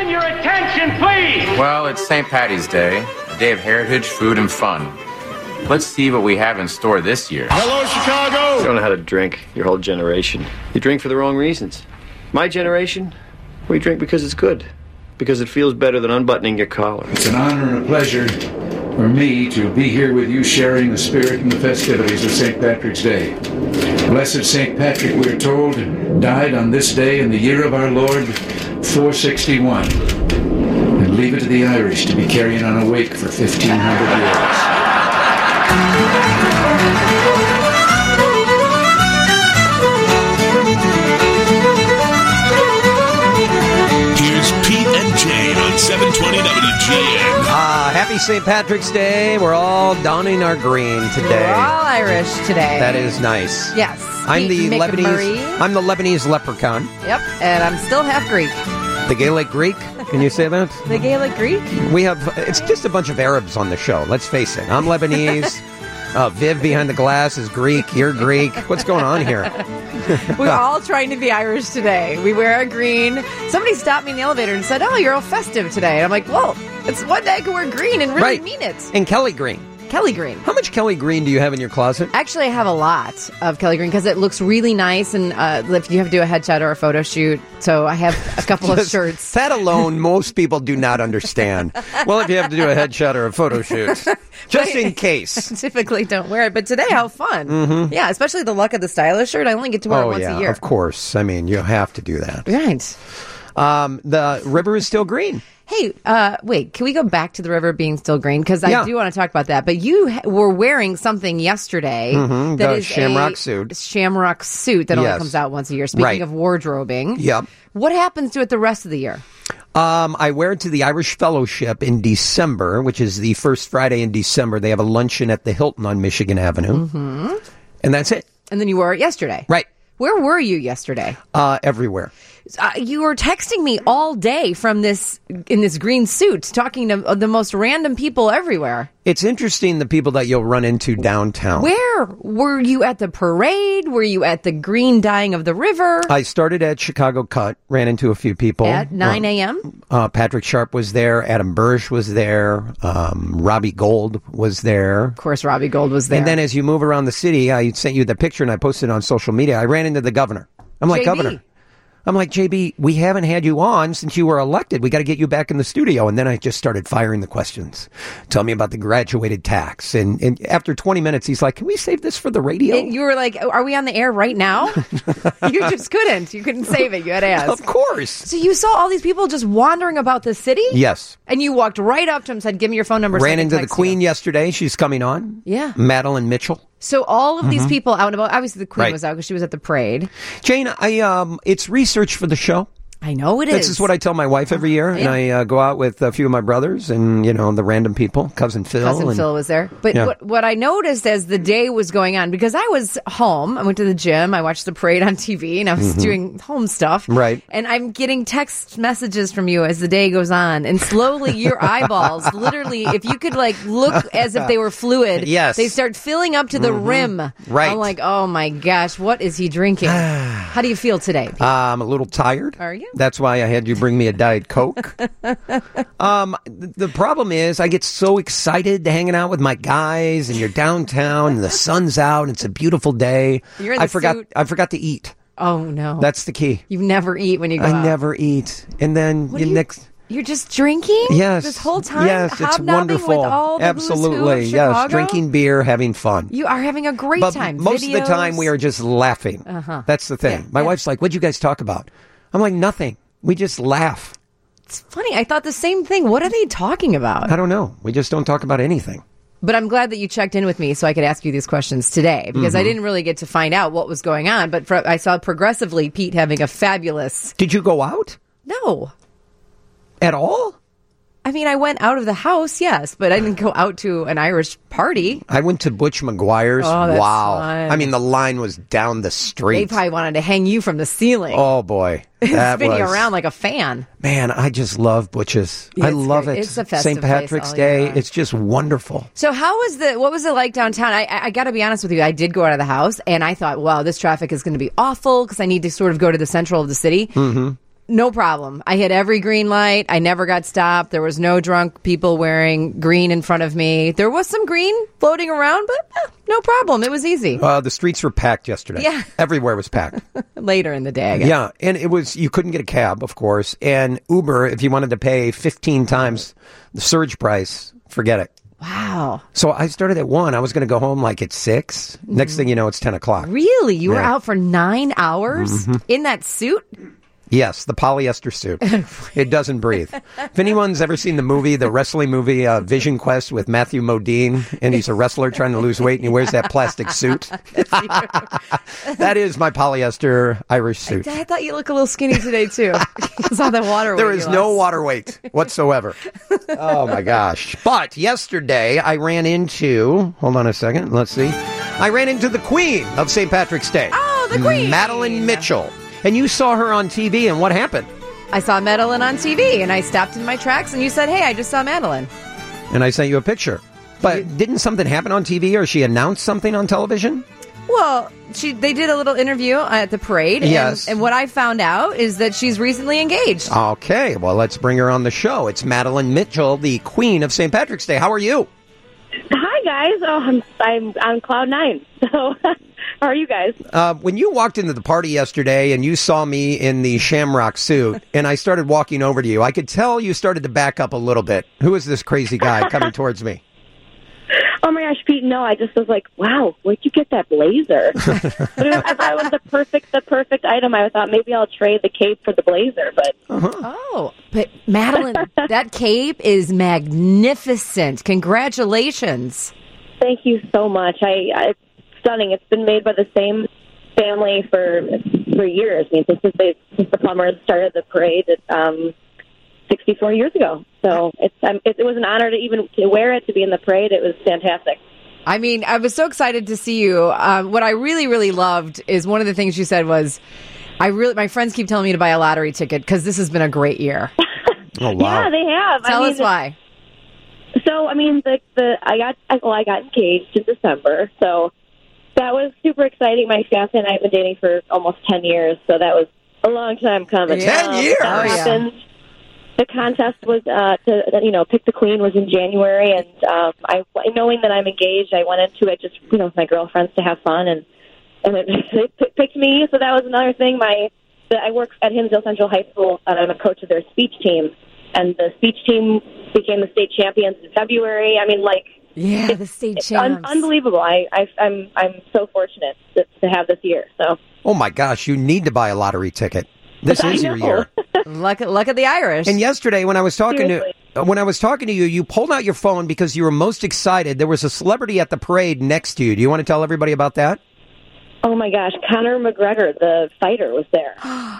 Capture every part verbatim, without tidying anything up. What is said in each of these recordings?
Gentlemen, your attention, please. Well, it's Saint Patty's Day, a day of heritage, food, and fun. Let's see what we have in store this year. Hello, Chicago! You don't know how to drink, your whole generation. You drink for the wrong reasons. My generation, we drink because it's good. Because it feels better than unbuttoning your collar. It's an honor and a pleasure for me to be here with you sharing the spirit and the festivities of Saint Patrick's Day. Blessed Saint Patrick, we're told, died on this day in the year of our Lord, four sixty-one. And leave it to the Irish to be carrying on a wake for fifteen hundred years. seven twenty W G N. Uh, happy Saint Patrick's Day. We're all donning our green today. We're all Irish today. That is nice. Yes. I'm the Pete Lebanese. McMurray. I'm the Lebanese leprechaun. Yep, and I'm still half Greek. The Gaelic Greek. Can you say that? The Gaelic Greek? We have. It's just a bunch of Arabs on the show. Let's face it. I'm Lebanese. Uh, Viv behind the glass is Greek. You're Greek. What's going on here? We're all trying to be Irish today. We wear our green. Somebody stopped me in the elevator and said, "Oh, you're all festive today." And I'm like, "Well, it's one day I can wear green and really right. mean it." And Kelly green. Kelly green. How much Kelly green do you have in your closet? Actually, I have a lot of Kelly green because it looks really nice. And uh, if you have to do a headshot or a photo shoot, so I have a couple of shirts. That alone, most people do not understand. Well, if you have to do a headshot or a photo shoot, just in case. I typically don't wear it, but today, how fun. Mm-hmm. Yeah, especially the Luck of the Stylish shirt. I only get to wear oh, it once yeah, a year. Of course. I mean, you have to do that. Right. Um, the river is still green. Hey, uh, wait, can we go back to the river being still green? Because I yeah. do want to talk about that. But you ha- were wearing something yesterday mm-hmm, that the is shamrock a suit. shamrock suit that yes. only comes out once a year. Speaking right. of wardrobing. Yep. What happens to it the rest of the year? Um, I wear it to the Irish Fellowship in December, which is the first Friday in December. They have a luncheon at the Hilton on Michigan Avenue. Mm-hmm. And that's it. And then you wore it yesterday. Right. Where were you yesterday? Uh, everywhere. Uh, you were texting me all day from this in this green suit, talking to the most random people everywhere. It's interesting the people that you'll run into downtown. Where were you at the parade? Were you at the green dyeing of the river? I started at Chicago Cut, ran into a few people at nine a.m. Uh, uh, Patrick Sharp was there. Adam Bursch was there. Um, Robbie Gold was there. Of course, Robbie Gold was there. And then as you move around the city, I sent you the picture and I posted it on social media. I ran into the governor. I'm like, J B. Governor. I'm like, J B, we haven't had you on since you were elected. We got to get you back in the studio. And then I just started firing the questions. Tell me about the graduated tax. And, and after twenty minutes, he's like, can we save this for the radio? And you were like, are we on the air right now? You just couldn't. You couldn't save it. You had to ask. Of course. So you saw all these people just wandering about the city? Yes. And you walked right up to him and said, give me your phone number. Ran so into the Queen you. yesterday. She's coming on. Yeah. Madeline Mitchell. So all of these mm-hmm. people out and about, obviously the Queen right. was out because she was at the parade. Jane, I um, it's research for the show. I know it is. This is what I tell my wife every year, and yeah. I uh, go out with a few of my brothers and, you know, the random people. Cousin Phil. Cousin and, Phil was there. But yeah. what, what I noticed as the day was going on, because I was home, I went to the gym, I watched the parade on T V, and I was mm-hmm. doing home stuff. Right. And I'm getting text messages from you as the day goes on, and slowly your eyeballs, literally, if you could, like, look as if they were fluid, yes. they start filling up to the mm-hmm. rim. Right. I'm like, oh my gosh, what is he drinking? How do you feel today? Uh, I'm a little tired. Are you? That's why I had you bring me a Diet Coke. um, the problem is I get so excited to hanging out with my guys, and you're downtown and the sun's out and it's a beautiful day. You're in the I forgot suit. I forgot to eat. Oh no. That's the key. You never eat when you go I out. never eat. And then you, you, next You're just drinking? Yes. This whole time? Yes, it's Hobnobbing wonderful. With all the Absolutely. who's who of yes, Chicago? drinking beer, having fun. You are having a great but time. Most Videos. of the time we are just laughing. Uh-huh. That's the thing. Yeah, My yeah. wife's like, what'd you guys talk about? I'm like, nothing. We just laugh. It's funny. I thought the same thing. What are they talking about? I don't know. We just don't talk about anything. But I'm glad that you checked in with me so I could ask you these questions today, because mm-hmm. I didn't really get to find out what was going on. But for, I saw progressively Pete having a fabulous... Did you go out? No. At all? I mean, I went out of the house, yes, but I didn't go out to an Irish party. I went to Butch McGuire's. Oh, that's wow. fun. I mean, the line was down the street. They probably wanted to hang you from the ceiling. Oh, boy. That spinning was... around like a fan. Man, I just love Butch's. Yeah, I love great. it. It's a festive Saint Patrick's place all Day. year long. It's just wonderful. So how was the, what was it like downtown? I, I, I got to be honest with you. I did go out of the house and I thought, wow, this traffic is going to be awful because I need to sort of go to the central of the city. Mm-hmm. no problem. I hit every green light. I never got stopped. There was no drunk people wearing green in front of me. There was some green floating around, but eh, no problem. It was easy. Uh, the streets were packed yesterday. Yeah. Everywhere was packed. Later in the day, I guess. Yeah, and it was, you couldn't get a cab, of course, and Uber, if you wanted to pay fifteen times the surge price, forget it. Wow. So I started at one. I was going to go home like at six. Mm-hmm. Next thing you know, it's ten o'clock. Really? You yeah. were out for nine hours mm-hmm. in that suit? Yes, the polyester suit. It doesn't breathe. If anyone's ever seen the movie, the wrestling movie uh, Vision Quest with Matthew Modine, and he's a wrestler trying to lose weight, and he wears that plastic suit. That is my polyester Irish suit. I, I thought you look a little skinny today, too. It's all that water weight. There is no water weight whatsoever. Oh, my gosh. But yesterday, I ran into, hold on a second, let's see. I ran into the Queen of Saint Patrick's Day. Oh, the Queen. Madeline Mitchell. And you saw her on T V, and what happened? I saw Madeline on T V, and I stopped in my tracks, and you said, hey, I just saw Madeline. And I sent you a picture. But you, didn't something happen on T V, or she announced something on television? Well, she they did a little interview at the parade. Yes. And, and what I found out is that she's recently engaged. Okay, well, let's bring her on the show. It's Madeline Mitchell, the Queen of Saint Patrick's Day. How are you? Hi, guys. Oh, I'm, I'm on cloud nine. So... How are you guys? Uh, when you walked into the party yesterday and you saw me in the shamrock suit and I started walking over to you, I could tell you started to back up a little bit. Who is this crazy guy coming towards me? Oh, my gosh, Pete, no. I just was like, wow, where'd you get that blazer? But it was, I thought it was the perfect, the perfect item. I thought maybe I'll trade the cape for the blazer. But uh-huh. Oh, but Madeline, that cape is magnificent. Congratulations. Thank you so much. I... I Stunning. It's been made by the same family for for years. I mean, since they since the Plumbers started the parade um, sixty-four years ago. So it's um, it, it was an honor to even to wear it, to be in the parade. It was fantastic. I mean, I was so excited to see you. Um, what I really, really loved is one of the things you said was, "I really." My friends keep telling me to buy a lottery ticket because this has been a great year. Oh wow! Yeah, they have. Tell I mean, us why. So I mean, the the I got well, I got engaged in December, so. That was super exciting. My fiance and I have been dating for almost ten years, so that was a long time coming. Ten um, years? That oh, happened. Yeah. The contest was uh, to you know pick the queen was in January, and um, I knowing that I'm engaged, I went into it just you know with my girlfriends to have fun, and and it, they picked me. So that was another thing. My the, I work at Hinsdale Central High School, and I'm a coach of their speech team, and the speech team became the state champions in February. I mean, like. Yeah, the state champs. Un- unbelievable. I, I, I'm I'm so fortunate to, to have this year. So. Oh my gosh, you need to buy a lottery ticket. This is your year. Luck, luck at the Irish. And yesterday, when I was talking Seriously. to when I was talking to you, you pulled out your phone because you were most excited. There was a celebrity at the parade next to you. Do you want to tell everybody about that? Oh my gosh, Conor McGregor, the fighter, was there.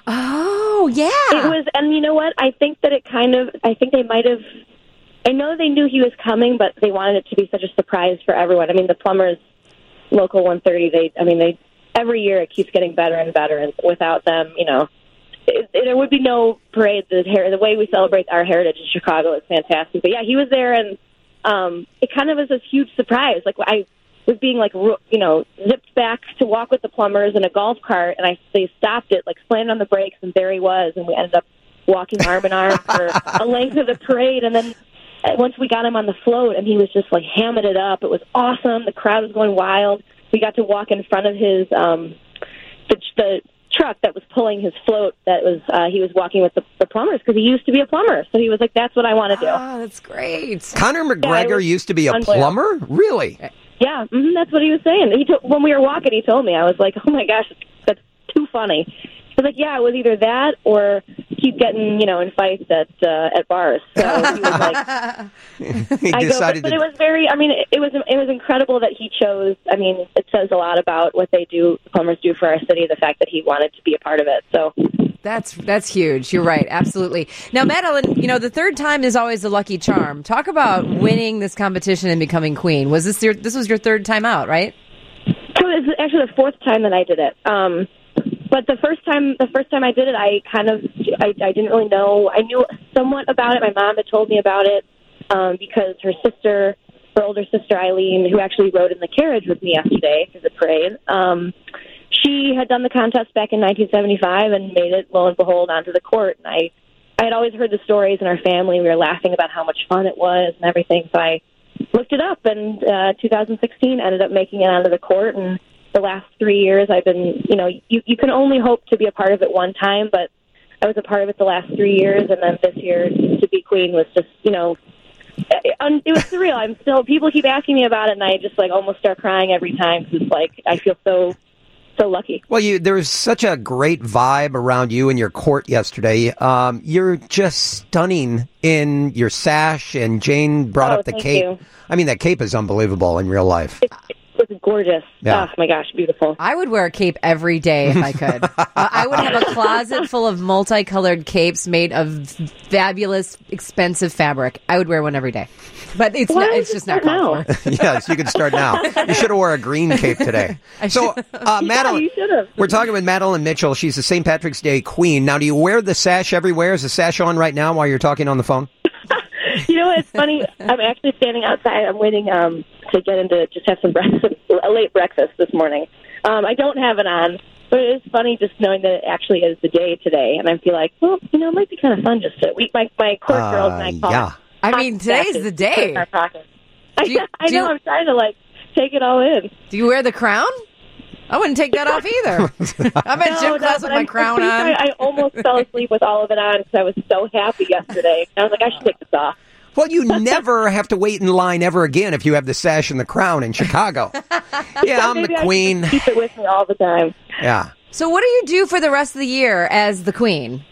Oh yeah, it was, and you know what? I think that it kind of. I think they might have. I know they knew he was coming, but they wanted it to be such a surprise for everyone. I mean, the Plumbers, Local one thirty, they, I mean, they every year it keeps getting better and better, and without them, you know, it, it, there would be no parade. The, the way we celebrate our heritage in Chicago is fantastic. But yeah, he was there, and um, it kind of was this huge surprise. Like, I was being, like, you know, zipped back to walk with the Plumbers in a golf cart, and I they stopped it, like, slammed on the brakes, and there he was, and we ended up walking arm in arm for a length of the parade, and then once we got him on the float, and he was just, like, hamming it up. It was awesome. The crowd was going wild. We got to walk in front of his, um, the, the truck that was pulling his float that was, uh, he was walking with the, the plumbers because he used to be a plumber. So he was like, that's what I want to do. Oh, that's great. Conor McGregor yeah, used to be a plumber? Really? Yeah, mm-hmm, that's what he was saying. He to- when we were walking, he told me. I was like, oh, my gosh, that's too funny. I was like, yeah, it was either that or keep getting, you know, in fights at uh, at bars. So he was like, he I decided go, but, but to... it was very, I mean, it, it was it was incredible that he chose, I mean, it says a lot about what they do, the Plumbers do for our city, the fact that he wanted to be a part of it. So That's that's huge. You're right. Absolutely. Now, Madeline, you know, the third time is always the lucky charm. Talk about winning this competition and becoming queen. Was this your, this was your third time out, right? So it's actually the fourth time that I did it. Um, but the first time, the first time I did it, I kind of, I, I didn't really know. I knew somewhat about it. My mom had told me about it um, because her sister, her older sister Eileen, who actually rode in the carriage with me yesterday for the parade, um, she had done the contest back in nineteen seventy-five and made it, lo and behold, onto the court. And I, I had always heard the stories in our family. We were laughing about how much fun it was and everything. So I looked it up, and uh, two thousand sixteen ended up making it onto the court. And the last three years, I've been, you know, you, you can only hope to be a part of it one time, but I was a part of it the last three years, and then this year to be queen was just, you know, it, it was surreal. I'm still, people keep asking me about it, and I just like almost start crying every time because it's like I feel so. So lucky. Well, you there was such a great vibe around you and your court yesterday. Um, you're just stunning in your sash, and Jane brought oh, up the thank cape. You. I mean, that cape is unbelievable in real life. It, it was gorgeous. Yeah. Oh, my gosh, beautiful. I would wear a cape every day if I could. uh, I would have a closet full of multicolored capes made of fabulous, expensive fabric. I would wear one every day. But it's Why not, it's just not called for. Yes, you can start now. You should have wore a green cape today. So, uh, Madeline, you should have. We're talking with Madeline Mitchell. She's the Saint Patrick's Day queen. Now, do you wear the sash everywhere? Is the sash on right now while you're talking on the phone? You know what? It's funny. I'm actually standing outside. I'm waiting um, to get into just have some breakfast, a late breakfast this morning. Um, I don't have it on, but it is funny just knowing that it actually is the day today. And I feel like, well, you know, it might be kind of fun just to we my my court Uh, girls and I call. yeah. I mean, today's the day. I, you- I do know. you- I'm trying to like take it all in. Do you wear the crown? I wouldn't take that off either. I'm at gym class with my I'm crown pretty on. sure I, I almost fell asleep with all of it on because I was so happy yesterday. I was like, I should take this off. Well, you never have to wait in line ever again if you have the sash and the crown in Chicago. Yeah, I'm Maybe the I queen. should keep it with me all the time. Yeah. So what do you do for the rest of the year as the queen?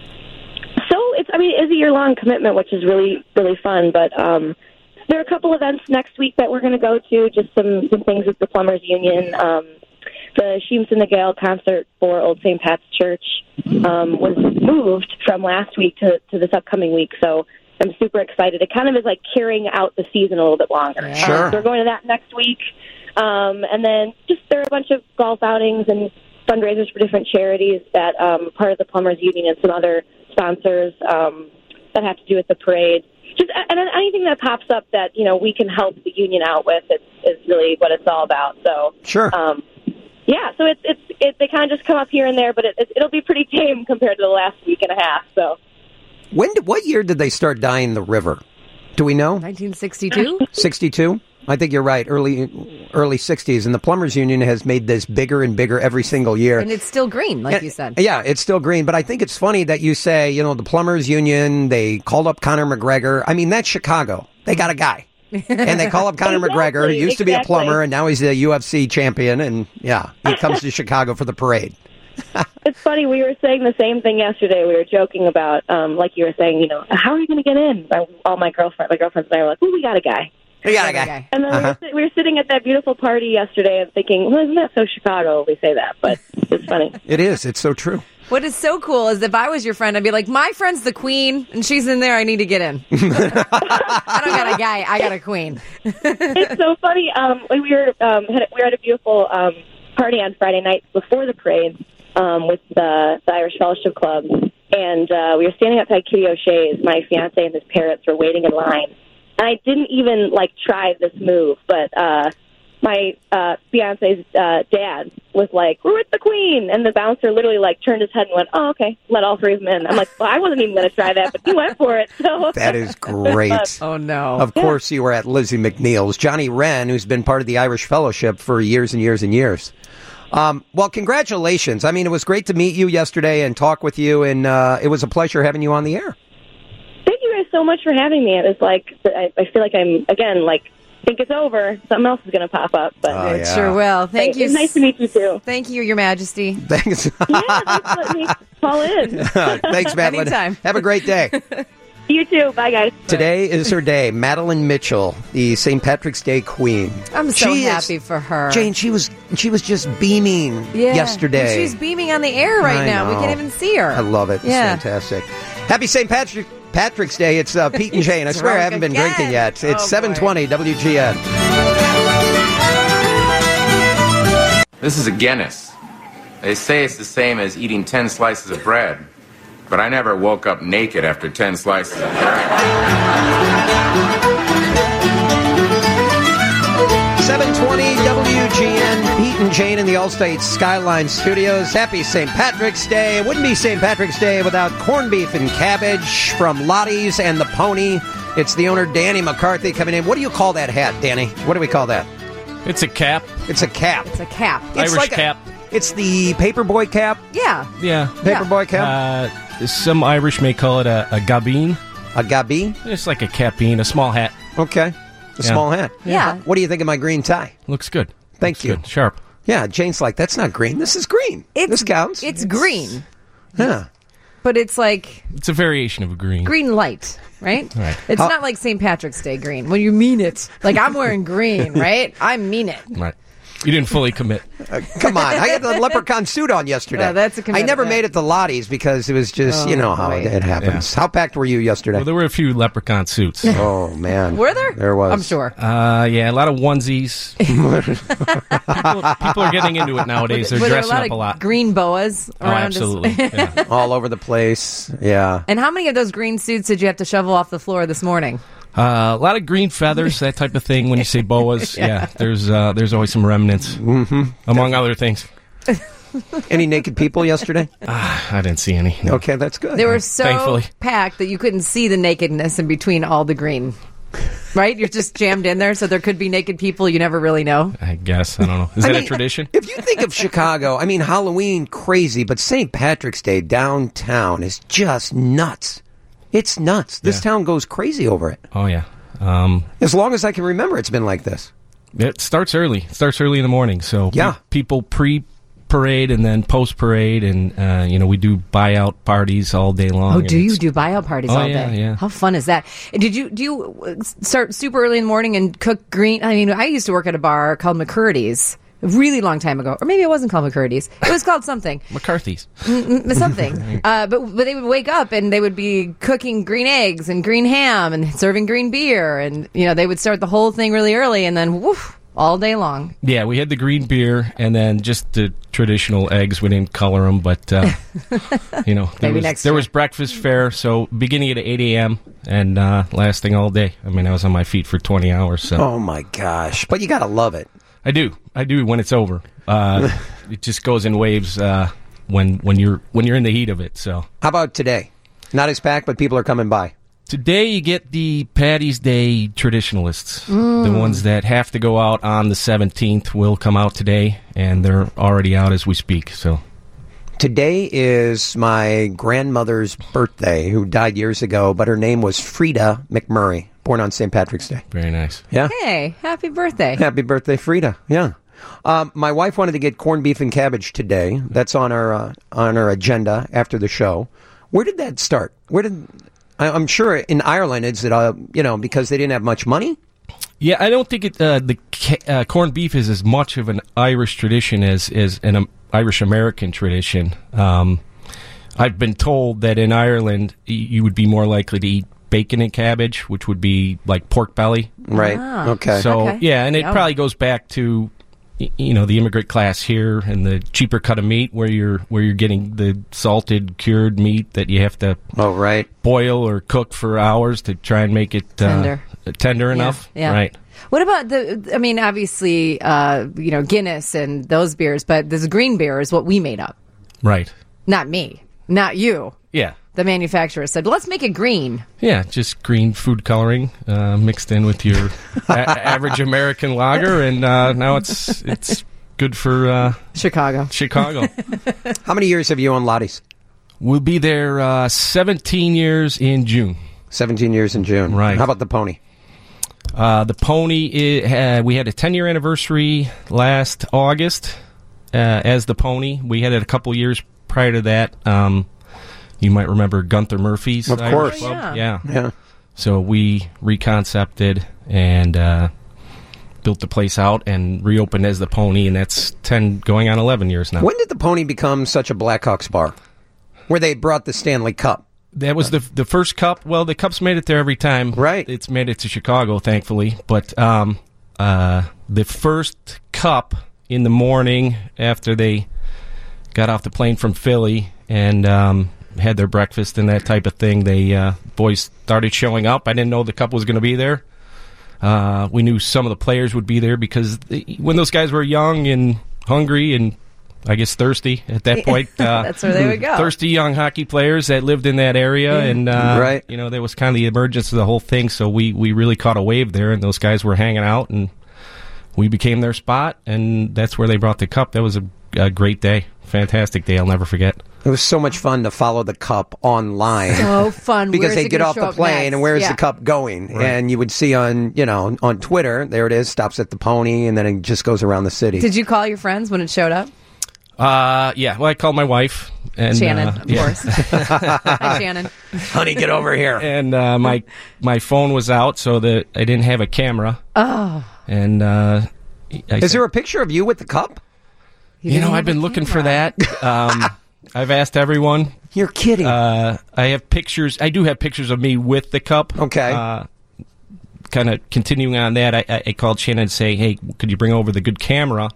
So it's, I mean, it is a year-long commitment, which is really, really fun. But um, there are a couple events next week that we're going to go to, just some, some things with the Plumbers Union. Um, the Sheems and the Gale concert for Old Saint Pat's Church um, was moved from last week to, to this upcoming week. So I'm super excited. It kind of is like carrying out the season a little bit longer. Sure. Um, so we're going to that next week. Um, and then just there are a bunch of golf outings and fundraisers for different charities that um, part of the Plumbers Union and some other sponsors um, that have to do with the parade. Just and then anything that pops up that, you know, we can help the union out with is, is really what it's all about. So Sure. Um, yeah, so it's it's it, they kind of just come up here and there, but it, it, it'll be pretty tame compared to the last week and a half. So When? Did, what year did they start dyeing the river? Do we know? nineteen sixty-two? sixty-two? I think you're right. Early early sixties. And the Plumbers Union has made this bigger and bigger every single year. And it's still green, like And- you said. Yeah, it's still green. But I think it's funny that you say, you know, the Plumbers Union, they called up Conor McGregor. I mean, that's Chicago. They got a guy. And they call up Conor Exactly, McGregor, who used to be a exactly. plumber, and now he's a U F C champion. And, yeah, he comes to Chicago for the parade. it's funny. We were saying the same thing yesterday. We were joking about, um, like you were saying, you know, how are you going to get in? All my girlfriend, my girlfriends and I were like, oh, we got a guy. We got a Got a guy. guy. And then Uh-huh. we, were, we were sitting at that beautiful party yesterday and thinking, well, isn't that so Chicago? We say that, but it's funny. It is. It's so true. What is so cool is if I was your friend, I'd be like, my friend's the queen, and she's in there. I need to get in. I don't got a guy. I got a queen. It's so funny. Um, when we were um, had, we were at a beautiful um, party on Friday night before the parade um, with the, the Irish Fellowship Club, and uh, we were standing outside Kitty O'Shea's. My fiance and his parents were waiting in line, and I didn't even like try this move, but uh, my uh, fiance's uh, dad was like, "We're with the Queen," and the bouncer literally like turned his head and went, "Oh, okay," let all three of them in. I'm like, "Well, I wasn't even going to try that, but he went for it." So That is great. Oh, no. Of course, you were at Lizzie McNeil's. Johnny Wren, who's been part of the Irish Fellowship for years and years and years. Um, well, congratulations. I mean, it was great to meet you yesterday and talk with you, and uh, it was a pleasure having you on the air. Thank you guys so much for having me. It was like, I, I feel like I'm, again, like, think it's over. Something else is going to pop up. But Oh, It yeah. sure will. Thank Hey, you. It's nice to meet you, too. Thank you, Your Majesty. Thanks. Yeah, thanks for letting me call in. Thanks, Madeline. Anytime. Have a great day. You too. Bye, guys. Today is her day. Madeline Mitchell, the Saint Patrick's Day Queen. I'm so She is- happy for her. Jane, she was she was just beaming Yeah. yesterday. And she's beaming on the air right I now. We know. can't even see her. I love it. It's Yeah. fantastic. Happy Saint Patrick Patrick's Day. It's uh, Pete and Jane. I swear I drunk haven't been again. drinking yet. It's Oh, boy. seven twenty W G N. This is a Guinness. They say it's the same as eating ten slices of bread, but I never woke up naked after ten slices of bread. seven twenty W G N, Pete and Jane in the Allstate Skyline Studios. Happy Saint Patrick's Day. It wouldn't be Saint Patrick's Day without corned beef and cabbage from Lottie's and the Pony. It's the owner, Danny McCarthy, coming in. What do you call that hat, Danny? What do we call that? It's a cap. It's a cap. It's a cap. It's Irish like a- cap. It's the paperboy cap? Yeah. Yeah. Paperboy cap? Uh, some Irish may call it a, a gabine. A gabine? It's like a capine, a small hat. Okay. A Yeah. small hat. Yeah. What do you think of my green tie? Looks good. Thank Looks you. Good. Sharp. Yeah, Jane's like, that's not green. This is green. It's, this counts. It's green, Yeah. but it's like It's a variation of a green. green light, right? Right. It's How- not like Saint Patrick's Day green. When you mean it. Like, I'm wearing green, right? I mean it. Right. You didn't fully commit. Uh, come on. I had the leprechaun suit on yesterday. Yeah, that's a I commitment, never yeah. made it to Lottie's because it was just, you Oh, know how boy. it, it happens. How packed were you yesterday? Well, there were a few leprechaun suits. Oh, man. Were there? There was. I'm sure. Uh, yeah, a lot of onesies. people, people are getting into it nowadays. They're Were there a dressing lot up of a lot. green boas Oh, around us? absolutely. Yeah. All over the place. Yeah. And how many of those green suits did you have to shovel off the floor this morning? Uh, a lot of green feathers, that type of thing. When you say boas, yeah, there's uh, there's always some remnants, mm-hmm. among other things. Any naked people yesterday? Ah, I didn't see any. No. Okay, that's good. They were so Thankfully. packed that you couldn't see the nakedness in between all the green. Right? You're just jammed in there, so there could be naked people you never really know. I guess. I don't know. Is I that mean, a tradition? If you think of Chicago, I mean, Halloween, crazy, but Saint Patrick's Day downtown is just nuts. It's nuts. This Yeah. town goes crazy over it. Oh, yeah. Um, As long as I can remember, it's been like this. it starts early. It starts early in the morning. So Yeah. pe- people pre-parade and then post-parade, and, uh, you know, we do buyout parties all day long. Oh, and do you it's- do buyout parties Oh, all yeah, day? yeah. How fun is that? Did you do you uh, start super early in the morning and cook green? I mean, I used to work at a bar called McCurdy's a really long time ago, or maybe it wasn't called McCurdy's. It was called something. McCarthy's. Mm, something. Uh, but but they would wake up and they would be cooking green eggs and green ham and serving green beer, and you know they would start the whole thing really early and then woof all day long. Yeah, we had the green beer and then just the traditional eggs. We didn't color them, but, uh, you know, there, Maybe was, next there year. was breakfast fare, so beginning at eight a.m. and uh, lasting all day. I mean, I was on my feet for twenty hours. So Oh, my gosh. But you got to love it. I do. I do when it's over. Uh, it just goes in waves uh, when when you're when you're in the heat of it. So How about today? Not as packed, but people are coming by. today you get the Patty's Day traditionalists, the ones that have to go out on the seventeenth will come out today, and they're already out as we speak. So Today is my grandmother's birthday, who died years ago, but her name was Frida McMurray, born on Saint Patrick's Day. very nice. Yeah. Hey, happy birthday! Happy birthday, Frida. Yeah. Um, my wife wanted to get corned beef and cabbage today. That's on our uh, on our agenda after the show. Where did that start? Where did I, I'm sure in Ireland is it uh, you know because they didn't have much money? Yeah, I don't think it, uh, the ca- uh, corned beef is as much of an Irish tradition as, as an um, Irish-American tradition. Um, I've been told that in Ireland, y- you would be more likely to eat bacon and cabbage, which would be like pork belly. Right. Ah. Okay. So, Okay. yeah, and it Yum. probably goes back to, y- you know, the immigrant class here and the cheaper cut of meat where you're where you're getting the salted, cured meat that you have to oh, right. boil or cook for hours to try and make it uh, Tender. tender enough. Yeah. Right. What about the? I mean, obviously, uh, you know, Guinness and those beers, but this green beer is what we made up. Right. Not me, not you. Yeah. The manufacturer said, "Let's make it green." Yeah, just green food coloring uh, mixed in with your a- average American lager, and uh, now it's it's good for uh, Chicago. Chicago. How many years have you owned Lottie's? We'll be there uh, seventeen years in June. Seventeen years in June. Right. How about the Pony? Uh, the Pony, i- uh, we had a ten-year anniversary last August uh, as the Pony. We had it a couple years prior to that. Um, you might remember Gunther Murphy's Of Irish course. Club. Oh, yeah. yeah. Yeah. So we reconcepted and uh, built the place out and reopened as the Pony, and that's ten going on eleven years now. When did the Pony become such a Blackhawks bar? Where they brought the Stanley Cup? That was the the first cup. Well, the cup's made it there every time. Right. It's made it to Chicago, thankfully. But um, uh, the first cup in the morning after they got off the plane from Philly and um, had their breakfast and that type of thing, they uh, boys started showing up. I didn't know the cup was going to be there. Uh, we knew some of the players would be there because they, when those guys were young and hungry and I guess thirsty at that point. Uh, That's where they would go. Thirsty young hockey players that lived in that area, Yeah. and uh, Right. you know, there was kind of the emergence of the whole thing. So we we really caught a wave there, and those guys were hanging out, and we became their spot, and that's where they brought the cup. That was a, a great day, fantastic day. I'll never forget. It was so much fun to follow the cup online. So fun. Because Where's they it get gonna off show the up plane next? and where's Yeah. the cup going? And you would see on, you know, on Twitter, there it is, stops at the Pony, and then it just goes around the city. Did you call your friends when it showed up? Uh, yeah. Well, I called my wife and Shannon, uh, of yeah. course. Hi, Shannon. Honey, get over here. And uh, my my phone was out, so that I didn't have a camera. Oh. And uh, I Is said, there a picture of you with the cup? you know, I've been looking for that. Um, I've asked everyone. You're kidding. Uh, I have pictures. I do have pictures of me with the cup. Okay. Uh, kind of continuing on that, I, I, I called Shannon and say, "Hey, could you bring over the good camera?"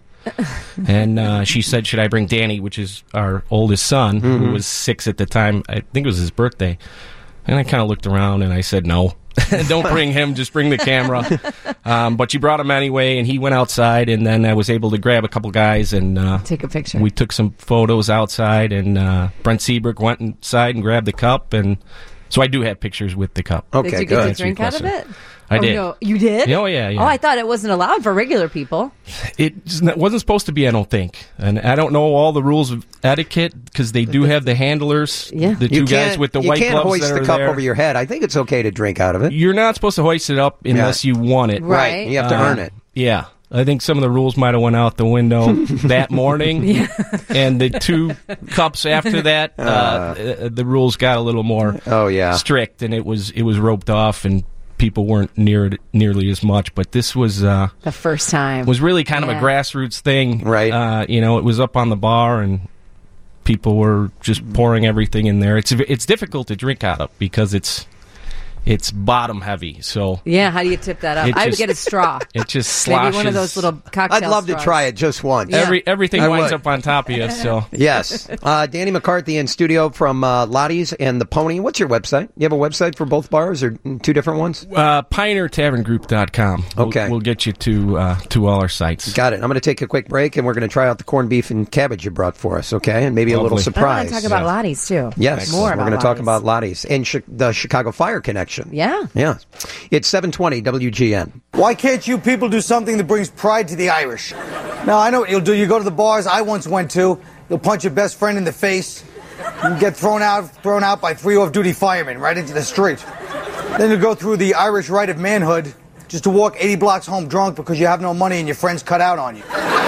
And uh, she said, "Should I bring Danny, which is our oldest son, Mm-hmm. who was six at the time? I think it was his birthday." And I kind of looked around and I said, "No, don't bring him. Just bring the camera." Um, but she brought him anyway, and he went outside. And then I was able to grab a couple guys and uh, Take a picture. we took some photos outside. And uh, Brent Seabrook went inside and grabbed the cup, and so I do have pictures with the cup. Okay, Did you good. get to drink out of it? I oh, did. No. You did? Oh, yeah, yeah. Oh, I thought it wasn't allowed for regular people. It wasn't supposed to be, I don't think. And I don't know all the rules of etiquette because they do have the handlers, Yeah. the You two guys can't- with the you white can't gloves hoist that the are cup there. over your head. I think it's okay to drink out of it. You're not supposed to hoist it up unless you want it. Right. You have to Uh, earn it. Yeah. I think some of the rules might have went out the window that morning. And the two cups after that, uh, uh, the rules got a little more Oh, yeah. strict, and it was it was roped off, and people weren't near it nearly as much. But this was uh, The first time. was really kind of Yeah. a grassroots thing, Right. Uh, you know, it was up on the bar, and people were just pouring everything in there. It's it's difficult to drink out of because it's it's bottom heavy, so Yeah, how do you tip that up? It I would just- get a straw. it just sloshes. Maybe one of those little cocktail I'd love to straws. try it just once. Yeah. Every everything I winds would. up on top of you. So Yes. Uh, Danny McCarthy in studio from uh, Lottie's and the Pony. What's your website? You have a website for both bars or two different ones? uh, Pioneer Tavern Group dot com. We'll, Okay. we'll get you to uh, to all our sites. Got it. I'm going to take a quick break, and we're going to try out the corned beef and cabbage you brought for us, okay? And maybe a little Lovely. surprise. I want to talk about Lottie's, too. Yes, More we're about going to talk Lottie's. about Lottie's and chi- the Chicago Fire connection. Yeah. Yeah. It's seven twenty W G N. Why can't you people do something that brings pride to the Irish? Now, I know what you'll do. You go to the bars I once went to. You'll punch your best friend in the face. You get thrown out, thrown out by three off-duty firemen right into the street. Then you go through the Irish rite of manhood just to walk eighty blocks home drunk because you have no money and your friends cut out on you.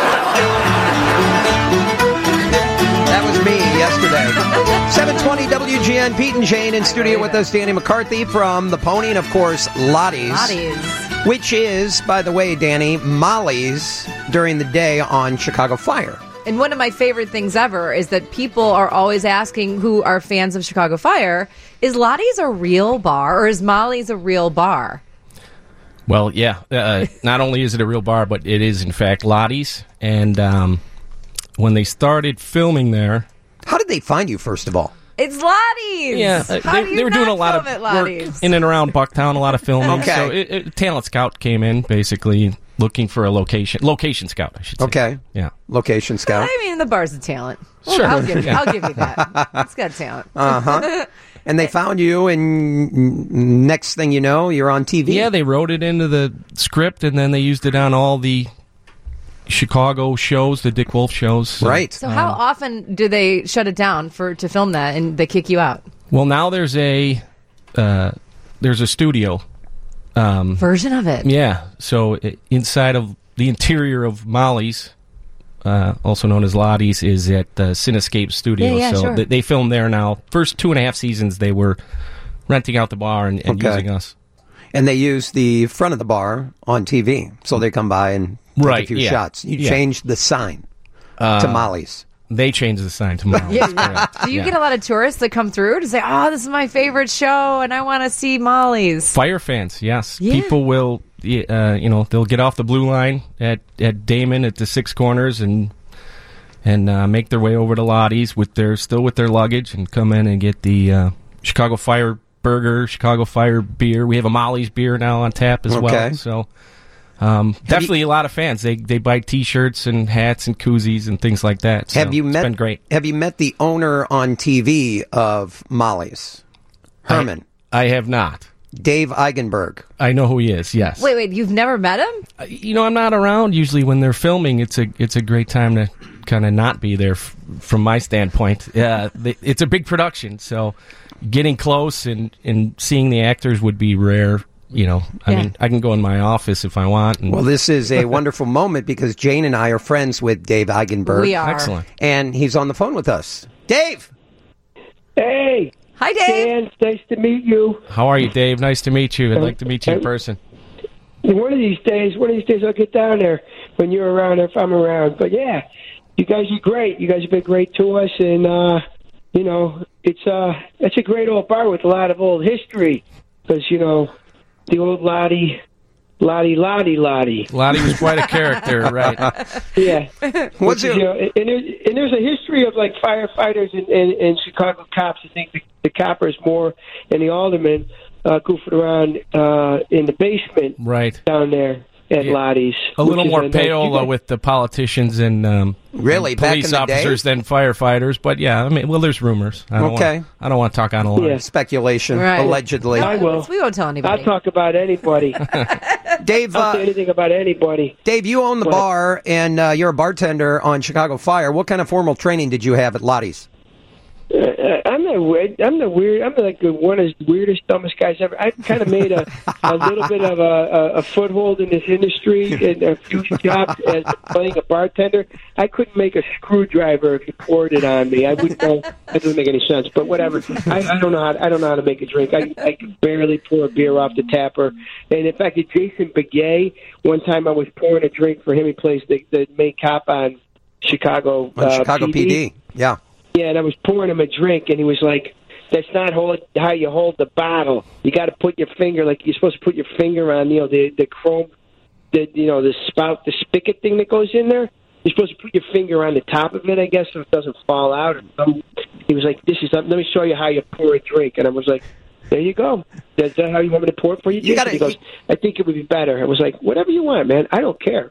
That was me yesterday. seven twenty W G N, Pete and Jane in studio with us, Danny McCarthy from The Pony, and of course, Lottie's. Lottie's. Which is, by the way, Danny, Molly's during the day on Chicago Fire. And one of my favorite things ever is that people are always asking who are fans of Chicago Fire, is Lottie's a real bar or is Molly's a real bar? Well, yeah. Uh, not only is it a real bar, but it is in fact Lottie's. And um, when they started filming there, How did they find you, first of all? It's Lottie's. yeah, uh, How they, do you they were doing a not lot of film at work Lottie's? in and around Bucktown, a lot of filming. Okay. So it, it, Talent Scout came in, basically looking for a location. Location Scout, I should say. Okay. Yeah. Location scout. I mean, the bar's a talent. Well, Sure. I'll give, Yeah. I'll give you that. It's got talent. Uh-huh. And they found you, and next thing you know, you're on T V. Yeah, they wrote it into the script, and then they used it on all the Chicago shows, the Dick Wolf shows. So- Right. So how often do they shut it down for to film that and they kick you out? Well, now there's a uh, there's a studio. Um, Version of it. yeah, so i inside of the interior of Molly's, uh, also known as Lottie's, is at the Cinescape Studio. Yeah, yeah, so sure. th- they film there now. First two and a half seasons, they were renting out the bar and, and Okay. using us. And they use the front of the bar on T V. So they come by and take Right, a few yeah. shots. You Yeah. changed the sign Uh, to Molly's. They changed the sign to Molly's. Yeah. correct. Do you Yeah. get a lot of tourists that come through to say, "Oh, this is my favorite show, and I want to see Molly's"? Fire fans, yes. Yeah. People will, uh, you know, they'll get off the blue line at, at Damon at the Six Corners and and uh, make their way over to Lottie's with their still with their luggage and come in and get the uh, Chicago Fire burger, Chicago Fire beer. We have a Molly's beer now on tap as Okay. well. So um, definitely a lot of fans. They they buy T-shirts and hats and koozies and things like that. So have you met? It's been great. Have you met the owner on T V of Molly's, Herman? I, I have not. Dave Eigenberg. I know who he is. Yes. Wait, wait, you've never met him? Uh, You know, I'm not around usually when they're filming. It's a it's a great time to kind of not be there f- from my standpoint. Yeah, they, it's a big production, so getting close and, and seeing the actors would be rare. You know, I Yeah. mean, I can go in my office if I want. And Well, this is a wonderful moment because Jane and I are friends with Dave Eigenberg. We are. Excellent. And he's on the phone with us. Dave! Hey, Hi, Dave. Dan, nice to meet you. How are you, Dave? Nice to meet you. I'd like to meet you in person. One of these days, one of these days, I'll get down there when you're around, if I'm around. But yeah, you guys are great. You guys have been great to us, and uh, you know, it's uh, it's a great old bar with a lot of old history. Because you know, the old Lottie, Lottie, Lottie, Lottie. Lottie was quite a character, right? Yeah. What's Which is, it? you know, and, there's, and there's a history of like firefighters and, and, and Chicago cops. I think the, the coppers more and the aldermen uh, goofing around uh, in the basement Right. down there at Yeah. Lottie's. A little which is more a nice- you payola guys- with the politicians and um, Really? Back police in the day? officers than firefighters. But yeah, I mean, well, there's rumors. I don't Okay. Wanna, I don't want to talk on a line. Yeah. Speculation, Right. allegedly. I will. We won't tell anybody. I'll talk about anybody. Dave, I'll say uh, anything about anybody. Dave, you own the What? bar and uh, you're a bartender on Chicago Fire. What kind of formal training did you have at Lottie's? Uh, I'm the weird. I'm the weird. I'm like the one of the weirdest, dumbest guys ever. I kind of made a, a little bit of a, a, a foothold in this industry and a few jobs as playing a bartender. I couldn't make a screwdriver if you poured it on me. I wouldn't know. That doesn't make any sense. But whatever. I, I don't know. How, I don't know how to make a drink. I, I can barely pour a beer off the tapper. And in fact, Jason Begay, one time I was pouring a drink for him. He plays the, the main cop on Chicago. On uh, Chicago P D. Yeah. Yeah, and I was pouring him a drink, and he was like, "That's not hold, how you hold the bottle. You got to put your finger, like you're supposed to put your finger on, you know, the the chrome, the you know, the spout, the spigot thing that goes in there. You're supposed to put your finger on the top of it, I guess, so it doesn't fall out." Um, he was like, "This is let me show you how you pour a drink," and I was like, "There you go. Is that how you want me to pour it for you?" You gotta- he goes, "I think it would be better." I was like, "Whatever you want, man. I don't care."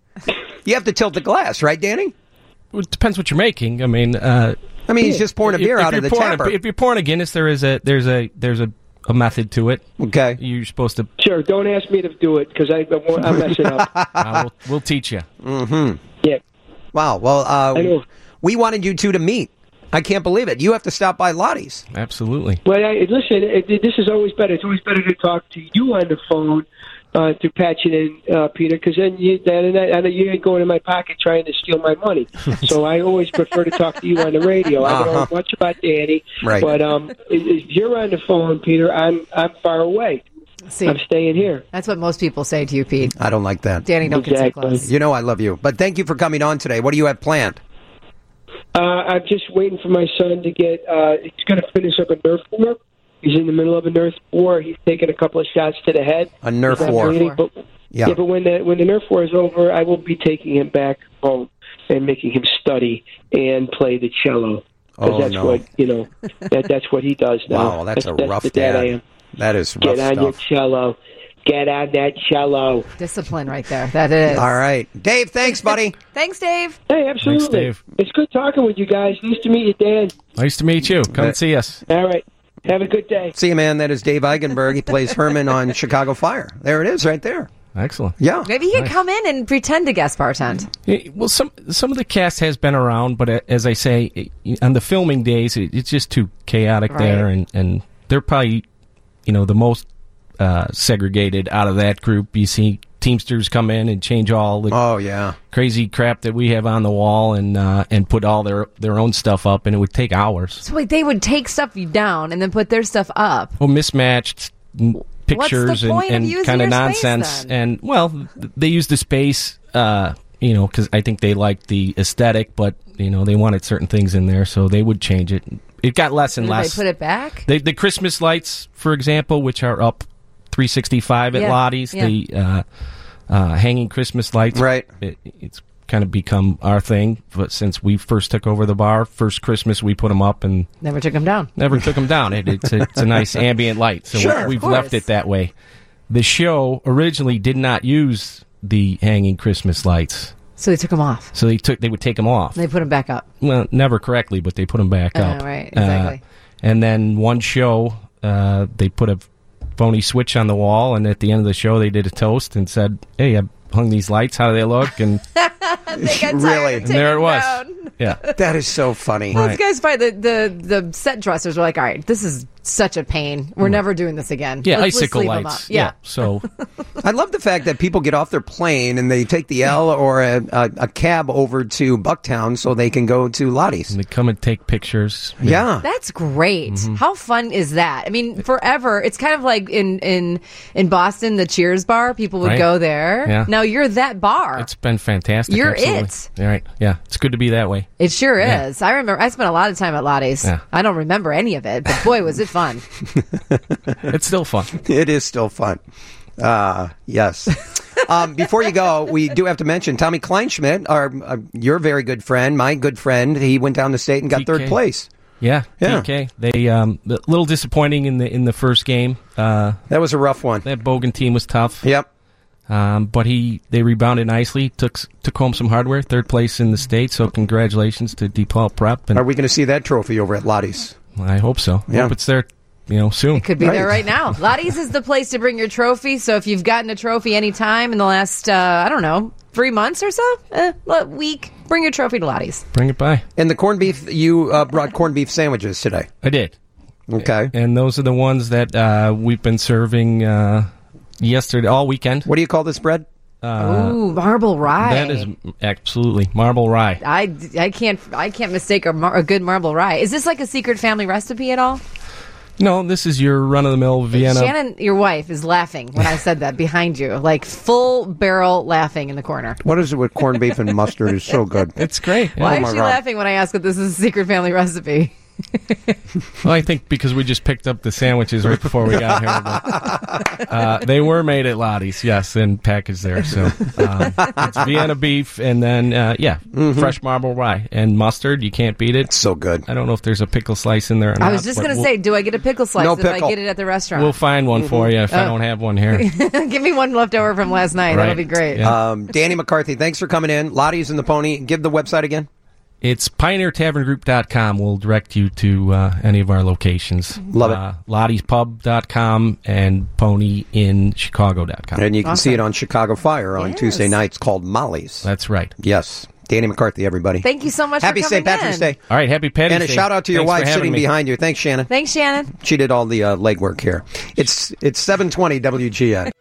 You have to tilt the glass, right, Danny? It depends what you're making. I mean, uh, I mean, he's just pouring a if- beer if out you're of the pouring a- tapper. if you're pouring a Guinness, there is a there's a there's a, a method to it. Okay. You're supposed to. Sure, don't ask me to do it because I, I won't- I'll mess it up. Uh, we'll, we'll teach you. Mm-hmm. Yeah. Wow. Well, uh, I know. we wanted you two to meet. I can't believe it. You have to stop by Lottie's. Absolutely. Well, I, listen, it, it, this is always better. It's always better to talk to you on the phone uh, to patch it in, uh, Peter, because then you then I know you ain't going in my pocket trying to steal my money. So I always prefer to talk to you on the radio. I don't Uh-huh. know much about Danny, Right. but um, if if you're on the phone, Peter, I'm I'm far away. See, I'm staying here. that's what most people say to you, Pete. I don't like that. Danny, don't get so Exactly. close. You know I love you. But thank you for coming on today. What do you have planned? Uh, I'm just waiting for my son to get. Uh, he's going to finish up a Nerf war. He's in the middle of a Nerf war. He's taking a couple of shots to the head. A Nerf He's not war. bleeding, but, Yeah. yeah. but when the when the Nerf war is over, I will be taking him back home and making him study and play the cello. 'Cause Oh, that's no. what you know. That that's what he does now. Wow, that's, a rough the dad. I dad. am. That is rough Get on your stuff. cello. Get on that cello. Discipline right there. That is. All right. Dave, thanks, buddy. Thanks, Dave. Hey, absolutely. Thanks, Dave. It's good talking with you guys. Nice to meet you, Dan. Nice to meet you. Come and see us. All right. Have a good day. See you, man. That is Dave Eigenberg. He plays Herman on Chicago Fire. There it is right there. Excellent. Yeah. Maybe he can Nice. come in and pretend to guest bartend. Yeah, well, some some of the cast has been around, but uh, as I say, it- on the filming days, it, it's just too chaotic Right. there, and, and they're probably, you know, the most uh, segregated out of that group. You see Teamsters come in and change all the Oh, yeah. crazy crap that we have on the wall, and uh, and put all their their own stuff up, and it would take hours. So wait, they would take stuff down and then put their stuff up. Well, mismatched n- pictures the point of and, using and kind of your space, nonsense. then? And well, th- they use the space, uh, you know, because I think they liked the aesthetic, but you know, they wanted certain things in there, so they would change it. It got less and Did less. they put it back? They, the Christmas lights, for example, which are up three sixty-five at Yeah, Lottie's, yeah. the uh, uh, hanging Christmas lights, Right. It, it's kind of become our thing. But since we first took over the bar, first Christmas we put them up and Never took them down. never took them down. It, it's, a, it's a nice ambient light, so Sure, we, of we've left course. it that way. The show originally did not use the hanging Christmas lights, So they took them off. so they took they would take them off. They put them back up. Well, never correctly, but they put them back Oh, up. right, exactly. Uh, and then one show, uh, they put a phony switch on the wall, and at the end of the show, they did a toast and said, "Hey, I hung these lights. How do they look?" And They got tired Really? of And there it taking was. down. yeah, That is so funny. Those Right. guys, probably the, the the set dressers were like, "All right, this is such a pain. We're never doing this again." yeah, Let's just icicle leave 'em lights. up." Yeah. So I love the fact that people get off their plane and they take the L or a, a, a cab over to Bucktown so they can go to Lottie's. and they come and take pictures. Yeah. That's great. Mm-hmm. How fun is that? I mean, forever. It's kind of like in in in Boston, the Cheers bar. People would Right. go there. Yeah. Now you're that bar. It's been fantastic. You're absolutely. it. All right. Yeah, it's good to be that way. It sure Yeah. is. I remember. I spent a lot of time at Lottie's. Yeah. I don't remember any of it, but boy, was it fun. It's still fun. It is still fun. Uh, yes. um, before you go, we do have to mention Tommy Kleinschmidt, our, uh, your very good friend, my good friend. He went down to state and got T K. third place. Yeah, Yeah. P K. They um, a little disappointing in the in the first game. Uh, That was a rough one. that Bogan team was tough. Yep. Um, but he they rebounded nicely. Took s- took home some hardware. Third place in the state. So congratulations to DePaul Prep. And Are we going to see that trophy over at Lottie's? I hope so. Yeah. Hope it's there. You know, soon. Could be Right. there right now. Lottie's is the place to bring your trophy. So if you've gotten a trophy any time in the last, uh, I don't know, three months or so, eh, a week, bring your trophy to Lottie's. Bring it by. And the corned beef, you uh, brought corned beef sandwiches today. I did. Okay. And those are the ones that uh, we've been serving uh, yesterday all weekend. What do you call this bread? Uh, Ooh, marble rye. that is absolutely marble rye. I, I can't I can't mistake a, mar- a good marble rye. Is this like a secret family recipe at all? No, this is your run-of-the-mill Vienna. Shannon, your wife, is laughing when I said that behind you, like full barrel laughing in the corner. What is it with corned beef and mustard? Is so good. It's great. Why Oh my is she God. laughing when I ask if this is a secret family recipe? Well, I think because we just picked up the sandwiches right before we got here. But, uh, they were made at Lottie's, yes, and packaged there. So um, it's Vienna beef, and then uh, yeah, Mm-hmm. fresh marble rye and mustard. You can't beat it. So good. I don't know if there's a pickle slice in there. Or I not, was just but going to we'll- say, do I get a pickle slice No if I pickle. get it at the restaurant? we'll find one for you if I Oh. don't have one here. Give me one left over from last night. That'll Right. be great. Yeah. Um, Danny McCarthy, thanks for coming in. Lottie's and the Pony. Give the website again. It's pioneer tavern group dot com will direct you to uh, any of our locations. Love it. Uh, Lottie's Pub dot com and pony in chicago dot com. And you can Awesome. see it on Chicago Fire on Yes. Tuesday nights called Molly's. That's right. Yes. Danny McCarthy, everybody. Thank you so much Happy for Saint coming Patrick's in. Day. All right, happy Patty's And a Day. shout out to your Thanks for wife having sitting me. behind you. Thanks, Shannon. Thanks, Shannon. She did all the uh, legwork here. It's it's seven twenty W G N.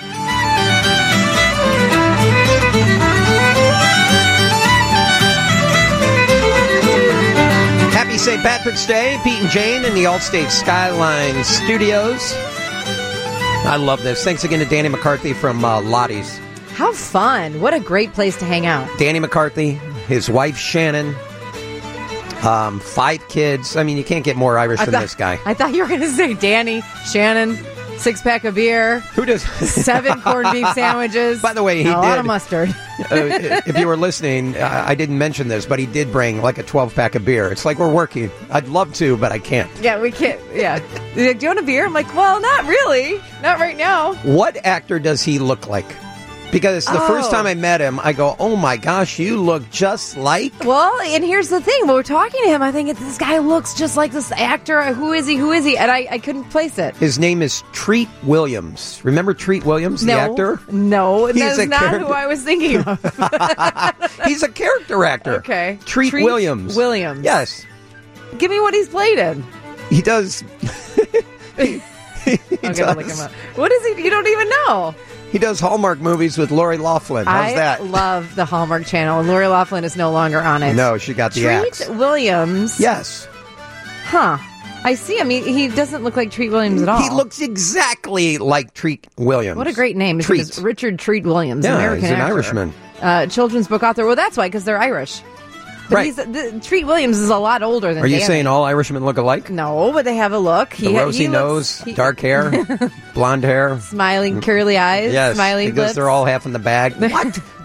Happy Saint Patrick's Day, Pete and Jane in the Allstate Skyline Studios. I love this. Thanks again to Danny McCarthy from uh, Lottie's. How fun. What a great place to hang out. Danny McCarthy, his wife Shannon, um, five kids. I mean, you can't get more Irish I than thought- this guy. I thought you were going to say Danny, Shannon, six pack of beer, Who does? seven corned beef sandwiches. By the way, he and a lot did. of mustard. uh, if you were listening, uh, I didn't mention this, but he did bring like a twelve pack of beer. It's like we're working. I'd love to, but I can't. Yeah, we can't. Yeah. He's like, do you want a beer? I'm like, well, not really. Not right now. What actor does he look like? Because the first Oh. time I met him, I go, "Oh my gosh, you look just like." Well, and here's the thing. When we're talking to him, I think this guy looks just like this actor. Who is he? Who is he? And I, I couldn't place it. His name is Treat Williams. Remember Treat Williams, no, the actor? No, He's that's a not character. who I was thinking of. He's a character actor. Okay. Treat, Treat Williams. Williams. Yes, Give me what he's played in. he does. he I'm does. gonna look him up. What is he? You don't even know. He does Hallmark movies with Lori Loughlin. How's I that? love the Hallmark Channel, and Lori Loughlin is no longer on it. No, she got the Treat axe. Williams. Yes. Huh. I see him. He, he doesn't look like Treat Williams at all. He looks exactly like Treat Williams. What a great name. His Treat. name is Richard Treat Williams, Yeah, American he's an actor. Irishman. Uh, children's book author. Well, that's why, because they're Irish. But Right. he's, the, Treat Williams is a lot older than Are you Danny. saying all Irishmen look alike? No, but they have a look. The He, rosy he nose, looks, he- dark hair, blonde hair. smiling, curly eyes, Yes, smiling because lips. they're all half in the bag. What?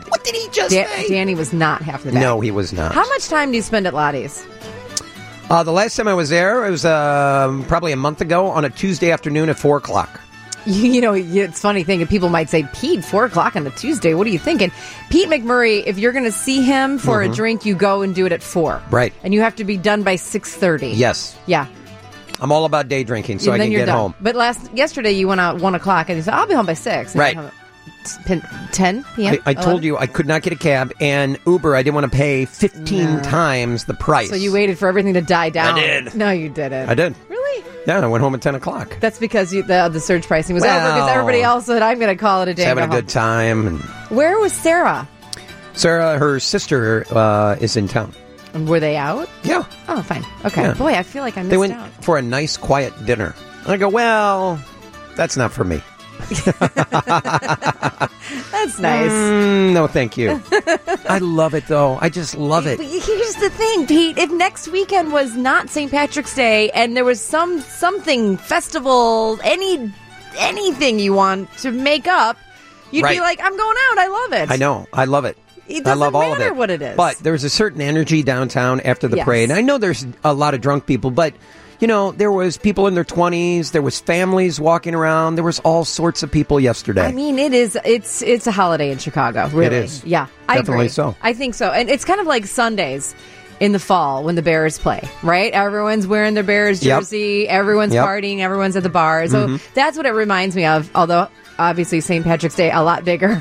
What did he just Da- say? Danny was not half the day. No, he was not. How much time do you spend at Lottie's? Uh, the last time I was there, it was um, probably a month ago on a Tuesday afternoon at four o'clock. You, you know, it's a funny thing. And people might say, Pete, four o'clock on a Tuesday. What are you thinking? Pete McMurray, if you're going to see him for Mhm. a drink, you go and do it at four. Right. And you have to be done by six thirty. Yes. Yeah. I'm all about day drinking, so and I then can you're get done. home. But last yesterday, you went out at one o'clock, and you said, I'll be home by six. And Right. you come at ten p.m.? I, I told you I could not get a cab, and Uber, I didn't want to pay fifteen No. times the price. So you waited for everything to die down. I did. No, you didn't. I did. Really? Yeah, I went home at ten o'clock. That's because you, the the surge pricing was over because Well, everybody else said, I'm going to call it a day. Just and having go a good time. And home." Where was Sarah? Sarah, her sister, uh, is in town. And were they out? Yeah. Oh, fine. Okay. Yeah. Boy, I feel like I missed They went out. for a nice, quiet dinner. And I go, well, that's not for me. That's nice. Mm, no, thank you. I love it, though. I just love it. But here's the thing, Pete. If next weekend was not Saint Patrick's Day and there was some something festival, any anything you want to make up, you'd be Right. like, I'm going out. I love it. I know. I love it. It I doesn't love all of matter it. what it is. But there's a certain energy downtown after the Yes. parade. I know there's a lot of drunk people, but you know, there was people in their twenties, there was families walking around, there was all sorts of people yesterday. I mean, it is. It's it's a holiday in Chicago. Really, is. Yeah, I Definitely agree. so. I think so, and it's kind of like Sundays in the fall when the Bears play. Right? Everyone's wearing their Bears Yep. jersey. Everyone's Yep. partying. Everyone's at the bar. So Mhm. that's what it reminds me of. Although obviously Saint Patrick's Day a lot bigger.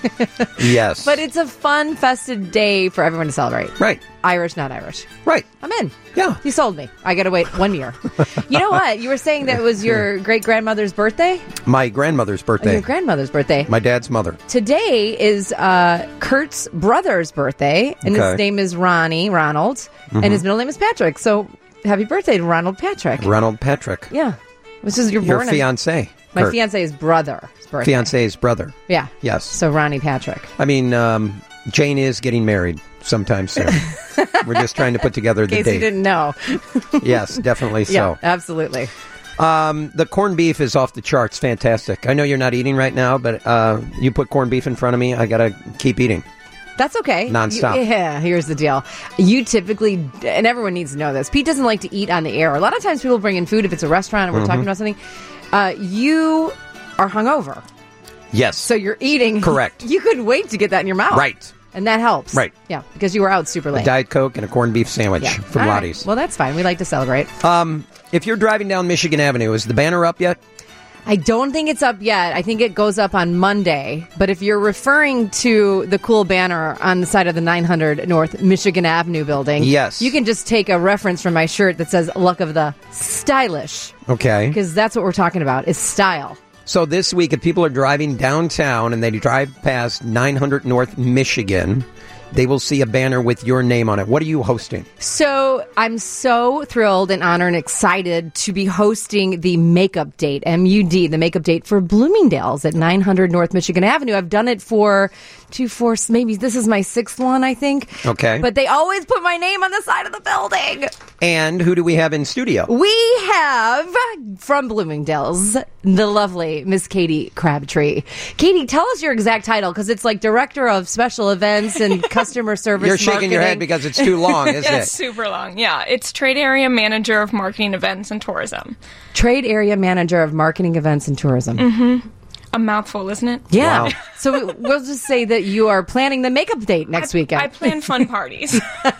Yes. But it's a fun, festive day for everyone to celebrate. Right. Irish, not Irish. Right. I'm in. Yeah. You sold me. I got to wait one year. You know what? You were saying that it was your great-grandmother's birthday? My grandmother's Or birthday. your grandmother's birthday. My dad's mother. Today is uh, Kurt's brother's birthday, and his Okay. name is Ronnie, Ronald, Mhm. and his middle name is Patrick. So happy birthday to Ronald Patrick. Ronald Patrick. Yeah. This is your Your born fiance. My Kurt. fiance's brother's birthday. Fiance's brother. Yeah. Yes. So Ronnie Patrick. I mean, um, Jane is getting married sometime soon. We're just trying to put together In the case you date. didn't know. Yes, definitely Yeah, so. absolutely. Um, the corned beef is off the charts. Fantastic. I know you're not eating right now, but uh, you put corned beef in front of me, I got to keep eating. That's okay. Nonstop. You- yeah, here's the deal. You typically, and everyone needs to know this, Pete doesn't like to eat on the air. A lot of times people bring in food if it's a restaurant and we're Mhm. talking about something. Uh, you are hungover. Yes. So you're eating. Correct. You couldn't wait to get that in your mouth. Right. And that helps. Right. Yeah, because you were out super A late. Diet Coke and a corned beef sandwich Yeah. from All right. Lottie's. Well, that's fine. We like to celebrate. Um, if you're driving down Michigan Avenue, is the banner up yet? I don't think it's up yet. I think it goes up on Monday. But if you're referring to the cool banner on the side of the nine hundred North Michigan Avenue building, Yes. you can just take a reference from my shirt that says "Luck of the Stylish," Okay. because that's what we're talking about, is style. So this week, if people are driving downtown and they drive past nine hundred North Michigan, they will see a banner with your name on it. What are you hosting? So I'm so thrilled and honored and excited to be hosting the Makeup Date, M U D, the Makeup Date for Bloomingdale's at nine hundred North Michigan Avenue. I've done it for two, four, maybe this is my sixth one, I think. Okay. But they always put my name on the side of the building. And who do we have in studio? We have, from Bloomingdale's, the lovely Miss Katie Crabtree. Katie, tell us your exact title, because it's like Director of Special Events and Customer Service You're shaking your head Marketing. because it's too long, isn't yeah, it? it's super long. Yeah, it's Trade Area Manager of Marketing Events and Tourism. Trade Area Manager of Marketing Events and Tourism. Mm-hmm. A mouthful, isn't it? Yeah. So we'll just say that you are planning the makeup date next weekend. I plan fun parties.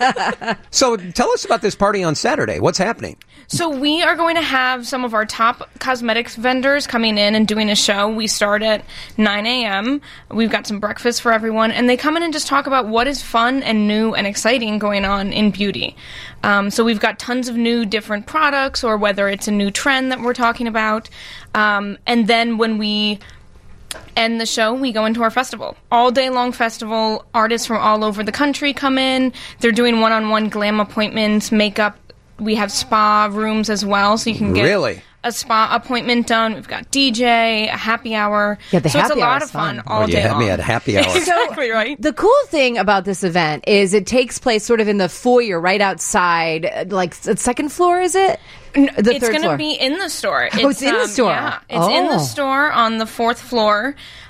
So tell us about this party on Saturday. What's happening? So we are going to have some of our top cosmetics vendors coming in and doing a show. We start at nine a.m. We've got some breakfast for everyone, and they come in and just talk about what is fun and new and exciting going on in beauty. Um, so we've got tons of new different products, or whether it's a new trend that we're talking about. Um, and then when we end the show, we go into our festival. All day long festival. Artists from all over the country come in. They're doing one-on-one glam appointments, makeup. We have spa rooms as well, so you can get Really? a spa appointment done. We've got D J, a happy hour. Yeah, the so it's a happy lot hour's of fun, fun. all Oh, you day had long. me at happy hour. Exactly right. The cool thing about this event is it takes place sort of in the foyer right outside, uh, like the second floor, is it? No, the it's third going floor. to be in the store. Oh, it's in the um, store. Yeah, it's in the Oh. store on the fourth floor.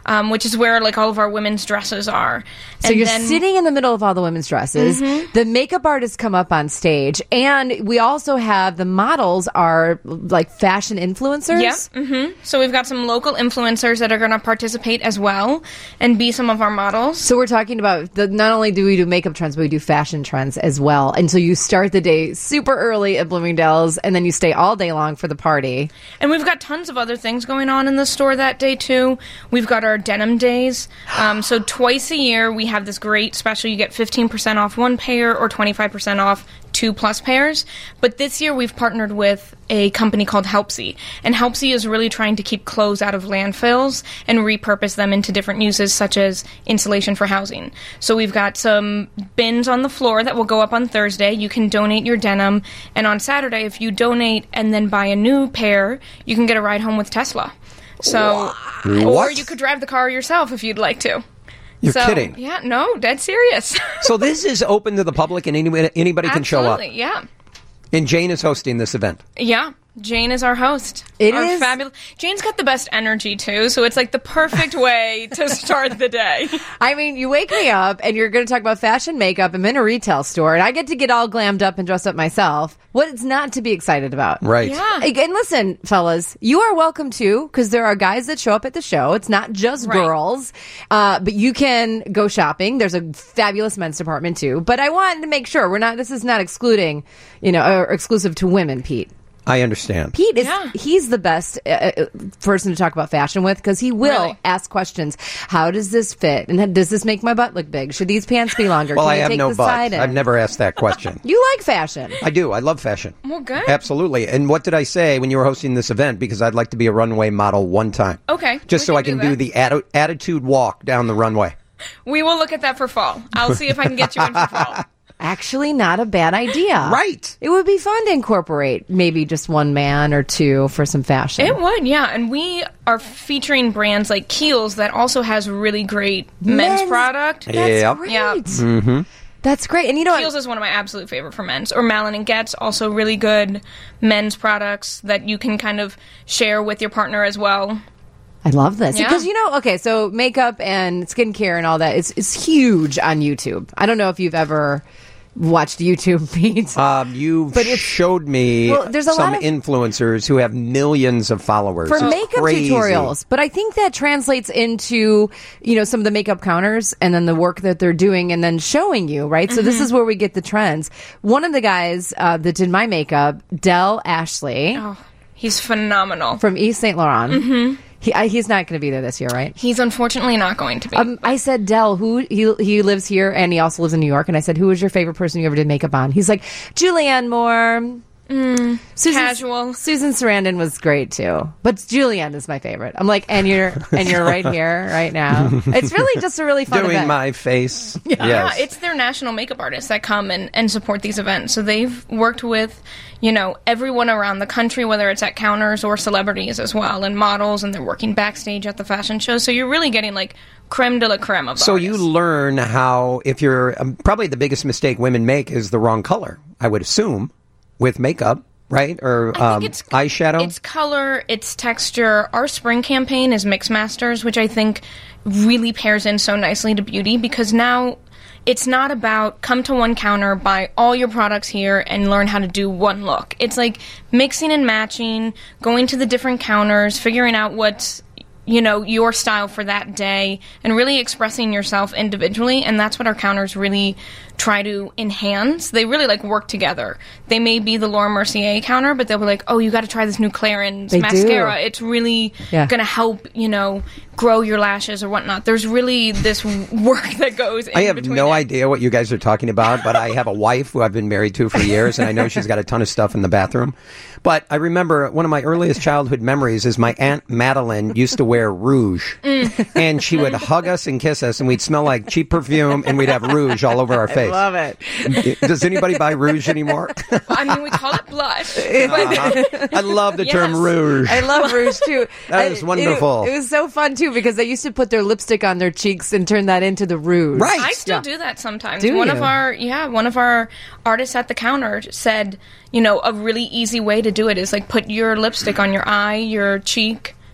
um, which is where like all of our women's dresses are. So And you're then- sitting in the middle of all the women's dresses. Mhm. The makeup artists come up on stage, and we also have the models are like fashion influencers. Yep. hmm So we've got some local influencers that are going to participate as well and be some of our models. So we're talking about the, not only do we do makeup trends, but we do fashion trends as well. And so you start the day super early at Bloomingdale's, and then you stay all day long for the party. And we've got tons of other things going on in the store that day, too. We've got our denim days. Um, so twice a year, we have this great special. You get fifteen percent off one pair or twenty-five percent off two plus pairs. But this year, we've partnered with a company called Helpsy. And Helpsy is really trying to keep clothes out of landfills and repurpose them into different uses, such as insulation for housing. So we've got some bins on the floor that will go up on Thursday. You can donate your denim. And on Saturday, if you donate and then buy a new pair, you can get a ride home with Tesla. So, or What? you could drive the car yourself if you'd like to. You're So, kidding. Yeah, no, dead serious. So this is open to the public, and anybody, anybody can show up. Absolutely, yeah. And Jane is hosting this event. Yeah. Jane is our host. It our is. fabulous. Jane's got the best energy too, so it's like the perfect way to start the day. I mean, you wake me up and you're going to talk about fashion makeup. I'm in a retail store and I get to get all glammed up and dressed up myself. What's not to be excited about? Right. Yeah. And listen, fellas, you are welcome too, because there are guys that show up at the show. It's not just Right. girls, uh, but you can go shopping. There's a fabulous men's department too. But I wanted to make sure we're not. This is not excluding, you know, or exclusive to women, Pete. I understand. Pete is Yeah. he's the best uh, uh, person to talk about fashion with because he will Really? ask questions. How does this fit? And does this make my butt look big? Should these pants be longer? Well, Can I I have take no the butt. side in? I've never asked that question. You like fashion. I do. I love fashion. Well, good. Absolutely. And what did I say when you were hosting this event? Because I'd like to be a runway model one time. Okay. Just we so I can do, that. the atti- attitude walk down the runway. We will look at that for fall. I'll see if I can get you in for fall. Actually, not a bad idea. Right. It would be fun to incorporate maybe just one man or two for some fashion. It would, yeah. And we are featuring brands like Kiehl's that also has really great men's, Men's- product. That's Yep. great. Yeah. Mm-hmm. That's great. And you know Kiehl's what? is one of my absolute favorite for men's. Or Malin and Getz, also really good men's products that you can kind of share with your partner as well. I love this Yeah. because you know, okay, so makeup and skincare and all that is is huge on YouTube. I don't know if you've ever watched YouTube feeds. Um, you But it's- showed me Well, there's a some lot of- influencers who have millions of followers. for It's makeup crazy. tutorials, but I think that translates into, you know, some of the makeup counters and then the work that they're doing and then showing you, right? So this is where we get the trends. One of the guys uh, that did my makeup, Del Ashley Oh, he's phenomenal. from East Saint Laurent. Mm-hmm. He, I, he's not going to be there this year, right? He's unfortunately not going to be. Um, I said, Del, who he he lives here and he also lives in New York. And I said, who was your favorite person you ever did makeup on? He's like, Julianne Moore. Mm, Susan, casual. Susan Sarandon was great too, but Julianne is my favorite. I'm like, and you're and you're right here, right now. It's really just a really fun Doing event. my face. Yeah, Yes. it's their national makeup artists that come and, and support these events. So they've worked with, you know, everyone around the country, whether it's at counters or celebrities as well, and models, and they're working backstage at the fashion show. So you're really getting like creme de la creme of So artists. you learn how, if you're, um, probably the biggest mistake women make is the wrong color, I would assume, with makeup, right? Or I um, think it's eyeshadow? It's color, it's texture. Our spring campaign is Mix Masters, which I think really pairs in so nicely to beauty because now it's not about come to one counter, buy all your products here, and learn how to do one look. It's like mixing and matching, going to the different counters, figuring out what's you know, your style for that day and really expressing yourself individually. And that's what our counters really try to enhance. They really like work together. They may be the Laura Mercier counter, but they'll be like, oh, you got to try this new Clarins They mascara. do. It's really Yeah. going to help, you know, grow your lashes or whatnot. There's really this work that goes in I have between no it. idea what you guys are talking about, but I have a wife who I've been married to for years, and I know she's got a ton of stuff in the bathroom. But I remember one of my earliest childhood memories is my Aunt Madeline used to wear rouge, Mm. and she would hug us and kiss us, and we'd smell like cheap perfume, and we'd have rouge all over our face. Love it. Does anybody buy rouge anymore? I mean, we call it blush. Uh-huh. I love the term Yes. rouge. I love rouge too. That is I- wonderful. It, it was so fun too because they used to put their lipstick on their cheeks and turn that into the rouge. Right. I still Yeah. do that sometimes. Do one you? of our yeah, one of our artists at the counter said, you know, a really easy way to do it is like put your lipstick on your eye, your cheek,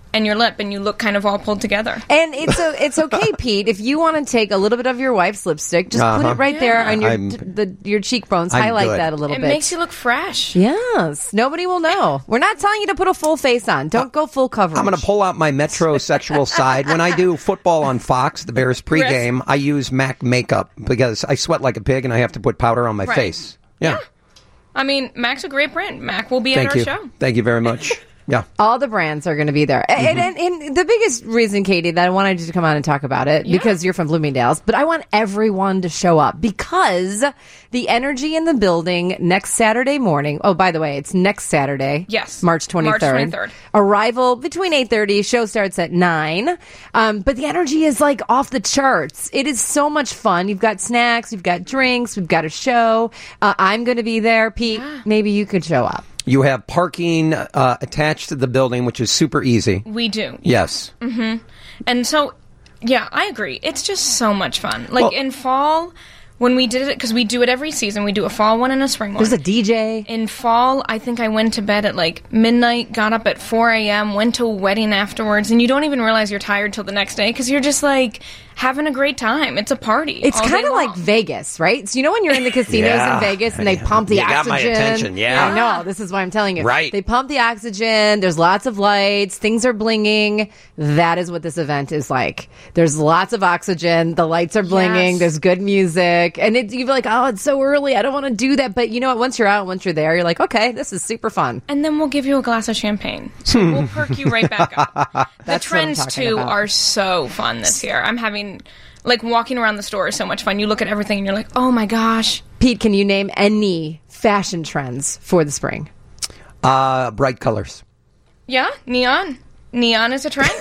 and your lip, and you look kind of all pulled together. And it's a, it's okay, Pete, if you want to take a little bit of your wife's lipstick, just Uh-huh. put it right Yeah. there on your I'm- t- the, your cheekbones. I'm Highlight good. that a little It bit. makes you look fresh. Yes, nobody will know. We're not telling you to put a full face on. Don't go full coverage. I'm going to pull out my metrosexual side. When I do football on Fox, the Bears pregame, I use MAC makeup because I sweat like a pig and I have to put powder on my Right. face. Yeah. I mean, Mac's a great brand. Mac will be Thank at our you. show. Thank you very much. Yeah. All the brands are going to be there. Mm-hmm. And, and, and the biggest reason, Katie, that I wanted you to come on and talk about it, Yeah. because you're from Bloomingdale's, but I want everyone to show up because the energy in the building next Saturday morning. Oh, by the way, it's next Saturday. Yes. March twenty-third. March twenty-third. Arrival between eight thirty. Show starts at nine. Um, but the energy is like off the charts. It is so much fun. You've got snacks, you've got drinks, we've got a show. Uh, I'm going to be there. Pete, maybe you could show up. You have parking uh, attached to the building, which is super easy. We do. Yes. Mm-hmm. And so, yeah, I agree. It's just so much fun. Like Well- in fall, when we did it, because we do it every season, we do a fall one and a spring one. There's a D J. In fall, I think I went to bed at like midnight, got up at four a.m., went to a wedding afterwards, and you don't even realize you're tired till the next day because you're just like having a great time. It's a party. It's all kind day of like long. Vegas, right? So you know when you're in the casinos Yeah. in Vegas and they pump the You got oxygen. my attention, yeah. I know. This is why I'm telling you. Right. They pump the oxygen. There's lots of lights. Things are blinging. That is what this event is like. There's lots of oxygen. The lights are blinging. Yes. There's good music, and it, you're like, oh, it's so early. I don't want to do that. But you know what? Once you're out, once you're there, you're like, okay, this is super fun. And then we'll give you a glass of champagne. So we'll perk you right back up. The That's what I'm trends, talking too, about. are so fun this year. I'm having, like, walking around the store is so much fun. You look at everything and you're like, oh my gosh. Pete, can you name any fashion trends for the spring? Uh, bright colors. Yeah, neon. Neon is a trend.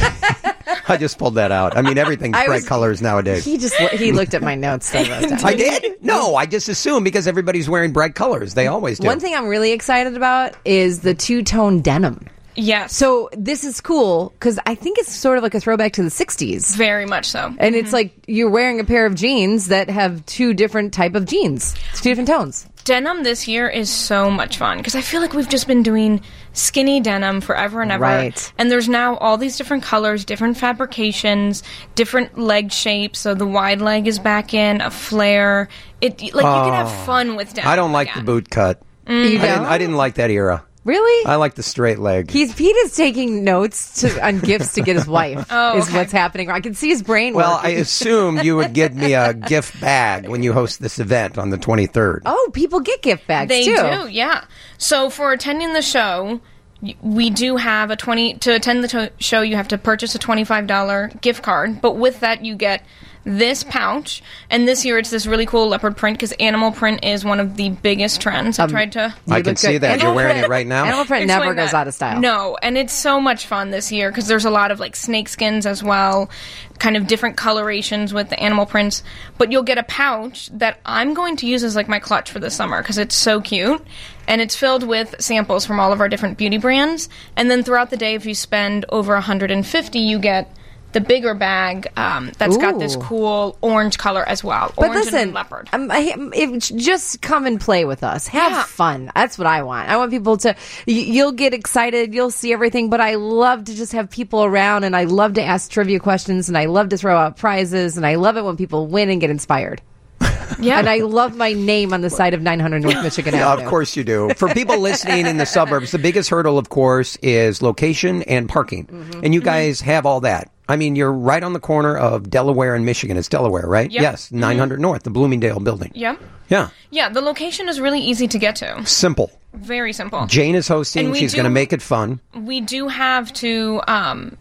I just pulled that out. I mean, everything's I bright was- colors nowadays. He just he looked at my notes. That I wrote down. I did? No, I just assumed because everybody's wearing bright colors. They always do. One thing I'm really excited about is the two-tone denim. Yes. So this is cool because I think it's sort of like a throwback to the sixties. Very much so. And it's like you're wearing a pair of jeans that have two different type of jeans. It's two different tones. Denim this year is so much fun because I feel like we've just been doing skinny denim forever and ever. Right. And there's now all these different colors, different fabrications, different leg shapes. So the wide leg is back in, a flare. It like you can have fun with denim. I don't like again. the boot cut. You I didn't, don't? I didn't like that era. Really? I like the straight leg. He's Pete is taking notes to, on gifts to get his wife. Oh, is okay. what's happening. I can see his brain. Well, I working. assumed you would give me a gift bag when you host this event on the twenty-third. Oh, people get gift bags They too. do, yeah. So for attending the show, y- we do have a twenty to attend the to- show. You have to purchase a twenty-five dollars gift card, but with that you get this pouch. And this year it's this really cool leopard print because animal print is one of the biggest trends. I Um, tried to. I You can look see good. that. Animal You're wearing print- it right now. Animal print Explain never goes that. out of style. No, and it's so much fun this year because there's a lot of like snake skins as well, kind of different colorations with the animal prints. But you'll get a pouch that I'm going to use as like my clutch for the summer because it's so cute. And it's filled with samples from all of our different beauty brands. And then throughout the day, if you spend over one hundred fifty, you get the bigger bag um, that's got this Ooh. cool orange color as well. But Orange listen, and leopard. um, I, if, just come and play with us. Have Yeah. fun. That's what I want. I want people to. y- You'll get excited. You'll see everything. But I love to just have people around, and I love to ask trivia questions, and I love to throw out prizes, and I love it when people win and get inspired. Yeah. And I love my name on the side of nine hundred North Michigan Yeah, Avenue. of course you do. For people listening in the suburbs, the biggest hurdle, of course, is location and parking. Mm-hmm. And you guys have all that. I mean, you're right on the corner of Delaware and Michigan. It's Delaware, right? Yep. Yes, nine hundred North, the Bloomingdale building. Yeah. Yeah, Yeah, the location is really easy to get to. simple. Very simple. Jane is hosting. And we She's do- going to make it fun. We do have to, um,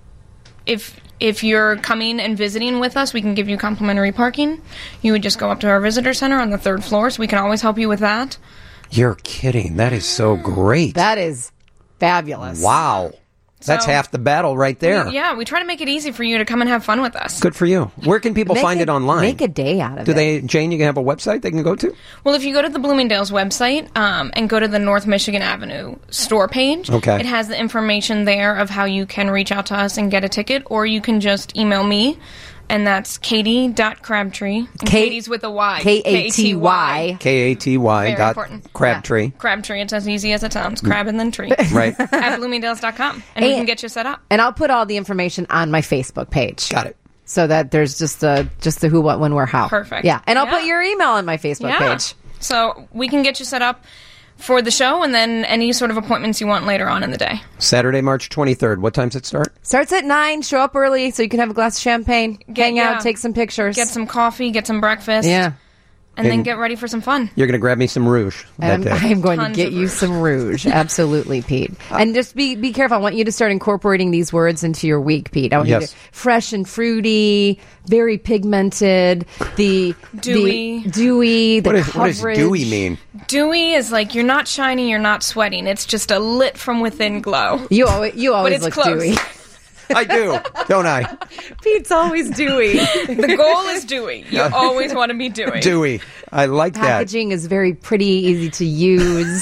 if if you're coming and visiting with us, we can give you complimentary parking. You would just go up to our visitor center on the third floor, so we can always help you with that. You're kidding. That is so great. That is fabulous. Wow. That's So- half the battle right there. Yeah, we try to make it easy for you to come and have fun with us. Good for you. Where can people Make find it, online? Make a day out of Do it. they, Jane, you can have a website they can go to? Well, if you go to the Bloomingdale's website um, and go to the North Michigan Avenue store page, Okay. it has the information there of how you can reach out to us and get a ticket, or you can just email me, And that's Katie dot Crabtree. And K- Katie's with a Y. K A T Y. K A T Y Very dot important. Crabtree. Crabtree. It's as easy as it sounds. Crab and then tree. Right. At bloomingdales dot com. And we And- can get you set up. And I'll put all the information on my Facebook page. Got it. So that there's just the just the who, what, when, where, how. Perfect. Yeah. And I'll Yeah. put your email on my Facebook Yeah. page. So we can get you set up for the show and then any sort of appointments you want later on in the day. Saturday, March twenty-third. What time does it start? Starts at nine. Show up early so you can have a glass of champagne, hang yeah. out, take some pictures. Get some coffee, get some breakfast. Yeah. And, then And- get ready for some fun. You're going to grab me some rouge that I'm, day. I'm going Tons to get of you rouge. some rouge. Absolutely, Pete. And just be be careful. I want you to start incorporating these words into your week, Pete. I want you Yes. to fresh and fruity, very pigmented, the Dewy. the dewy, the What, is, what coverage. does dewy mean? Dewy is like you're not shiny, you're not sweating. It's just a lit from within glow. You always, you always it's look close. dewy. I do, don't I? Pete's always dewy. The goal is dewy. You Yeah. always want to be dewy. Dewy. I like that. Packaging is very pretty, easy to use.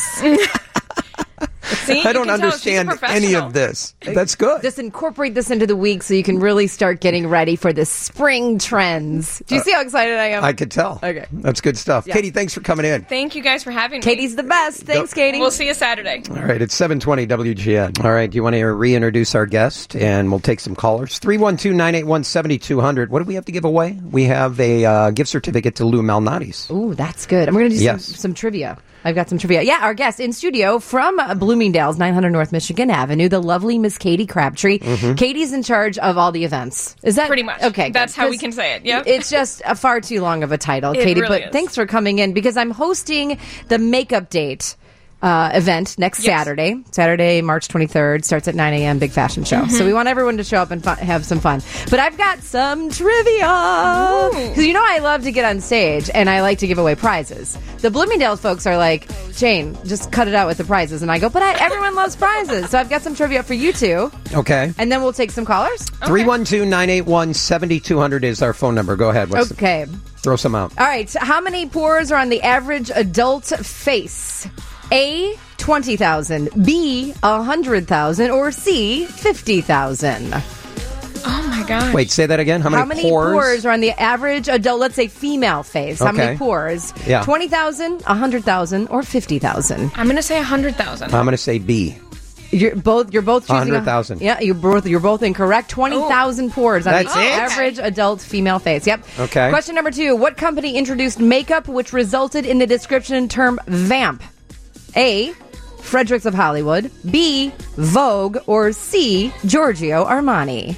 See, I you don't can tell she's a understand any professional. of this. That's good. Just incorporate this into the week so you can really start getting ready for the spring trends. Do you see how excited I am? I could tell. Okay. That's good stuff. Yeah. Katie, thanks for coming in. Thank you guys for having me. Katie's the best. Thanks, Katie. We'll see you Saturday. All right, it's seven twenty W G N. All right, do you want to reintroduce our guest? And we'll take some callers. three one two, nine eight one, seven two zero zero. What do we have to give away? We have a uh, gift certificate to Lou Malnati's. Ooh, that's good. And we're going to do Yes. some, some trivia. I've got some trivia. Yeah, our guest in studio from uh, Bloomingdale's, nine hundred North Michigan Avenue, the lovely Miss Katie Crabtree. Mhm. Katie's in charge of all the events. Is that Pretty much. Okay, That's good, how we 'cause can say it. Yep. It's just a far too long of a title, It Katie. really but is. thanks for coming in because I'm hosting the Makeup Date uh, event next Yes. Saturday. Saturday, March twenty-third. Starts at nine a.m. Big fashion show. Mhm. So we want everyone to show up and fun, have some fun. But I've got some trivia. Because you know I love to get on stage and I like to give away prizes. The Bloomingdale's folks are like, Jane, just cut it out with the prizes. And I go, but I, everyone loves prizes. So I've got some trivia for you two. Okay. And then we'll take some callers. three one two, nine eight one, seven two zero zero is our phone number. Go ahead. What's the- Okay. throw some out. All right. How many pores are on the average adult face? A, twenty thousand. B, one hundred thousand. Or C, fifty thousand. Oh, my gosh. Wait, say that again. How many, How many pores? pores? are on the average adult, let's say female face? How many Okay. pores? Yeah. twenty thousand, one hundred thousand, or fifty thousand? I'm going to say one hundred thousand. I'm going to say B. You're both. You're both choosing one hundred thousand. Yeah, you're both. You're both incorrect. Twenty thousand pores on That's the it? average adult female face. Yep. Okay. Question number two: what company introduced makeup which resulted in the description term "vamp"? A. Fredericks of Hollywood. B. Vogue. Or C. Giorgio Armani.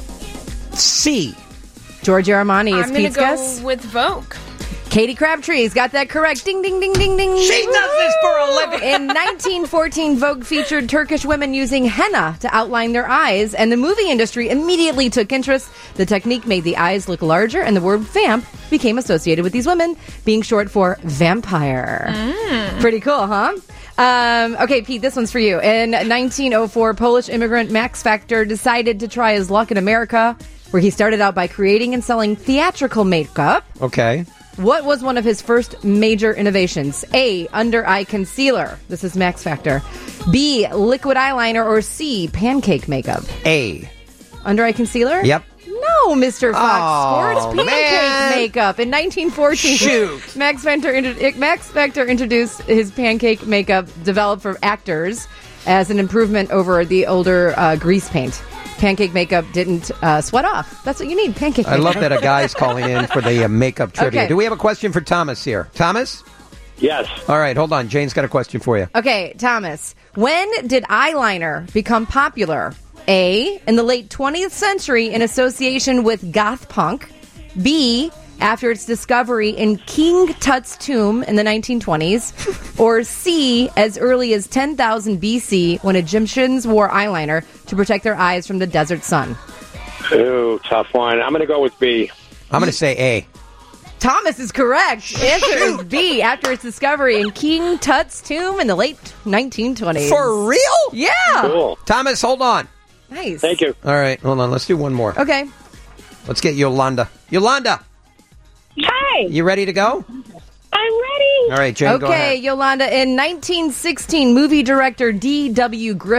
C. Giorgio Armani is I'm going Pete's to go guess. with Vogue. Katie Crabtree's got that correct. Ding, ding, ding, ding, ding. She does this for a living. In nineteen fourteen, Vogue featured Turkish women using henna to outline their eyes, and the movie industry immediately took interest. The technique made the eyes look larger, and the word vamp became associated with these women, being short for vampire. Pretty cool, huh? Um, okay, Pete, this one's for you. In nineteen oh four, Polish immigrant Max Factor decided to try his luck in America, where he started out by creating and selling theatrical makeup. Okay. What was one of his first major innovations? A. Under eye concealer. This is Max Factor. B. Liquid eyeliner. Or C. Pancake makeup. A. Under eye concealer? Yep. No, Mister Fox. Oh, It's pancake man. makeup. In nineteen fourteen, Shoot. Max Factor, intro- Max Factor introduced his pancake makeup developed for actors as an improvement over the older uh, grease paint. Pancake makeup didn't uh, sweat off. That's what you need, pancake I makeup. love that a guy's calling in for the uh, makeup trivia. Okay. Do we have a question for Thomas here? Thomas? Yes. All right, hold on. Jane's got a question for you. Okay, Thomas. When did eyeliner become popular? A. In the late twentieth century in association with goth punk. B. After its discovery in King Tut's tomb in the nineteen twenties. Or C. As early as ten thousand B C when Egyptians wore eyeliner to protect their eyes from the desert sun. Ooh, tough one. I'm going to go with B. I'm going to say A. Thomas is correct. Answer is B. After its discovery in King Tut's tomb in the late nineteen twenties. For real? Yeah. Cool. Thomas, hold on. Nice. Thank you. All right, hold on. Let's do one more. Okay. Let's get Yolanda. Yolanda, Hi, you ready to go? I'm ready. All right, Jane, go Okay, ahead. Yolanda. In nineteen sixteen, movie director D W Griffith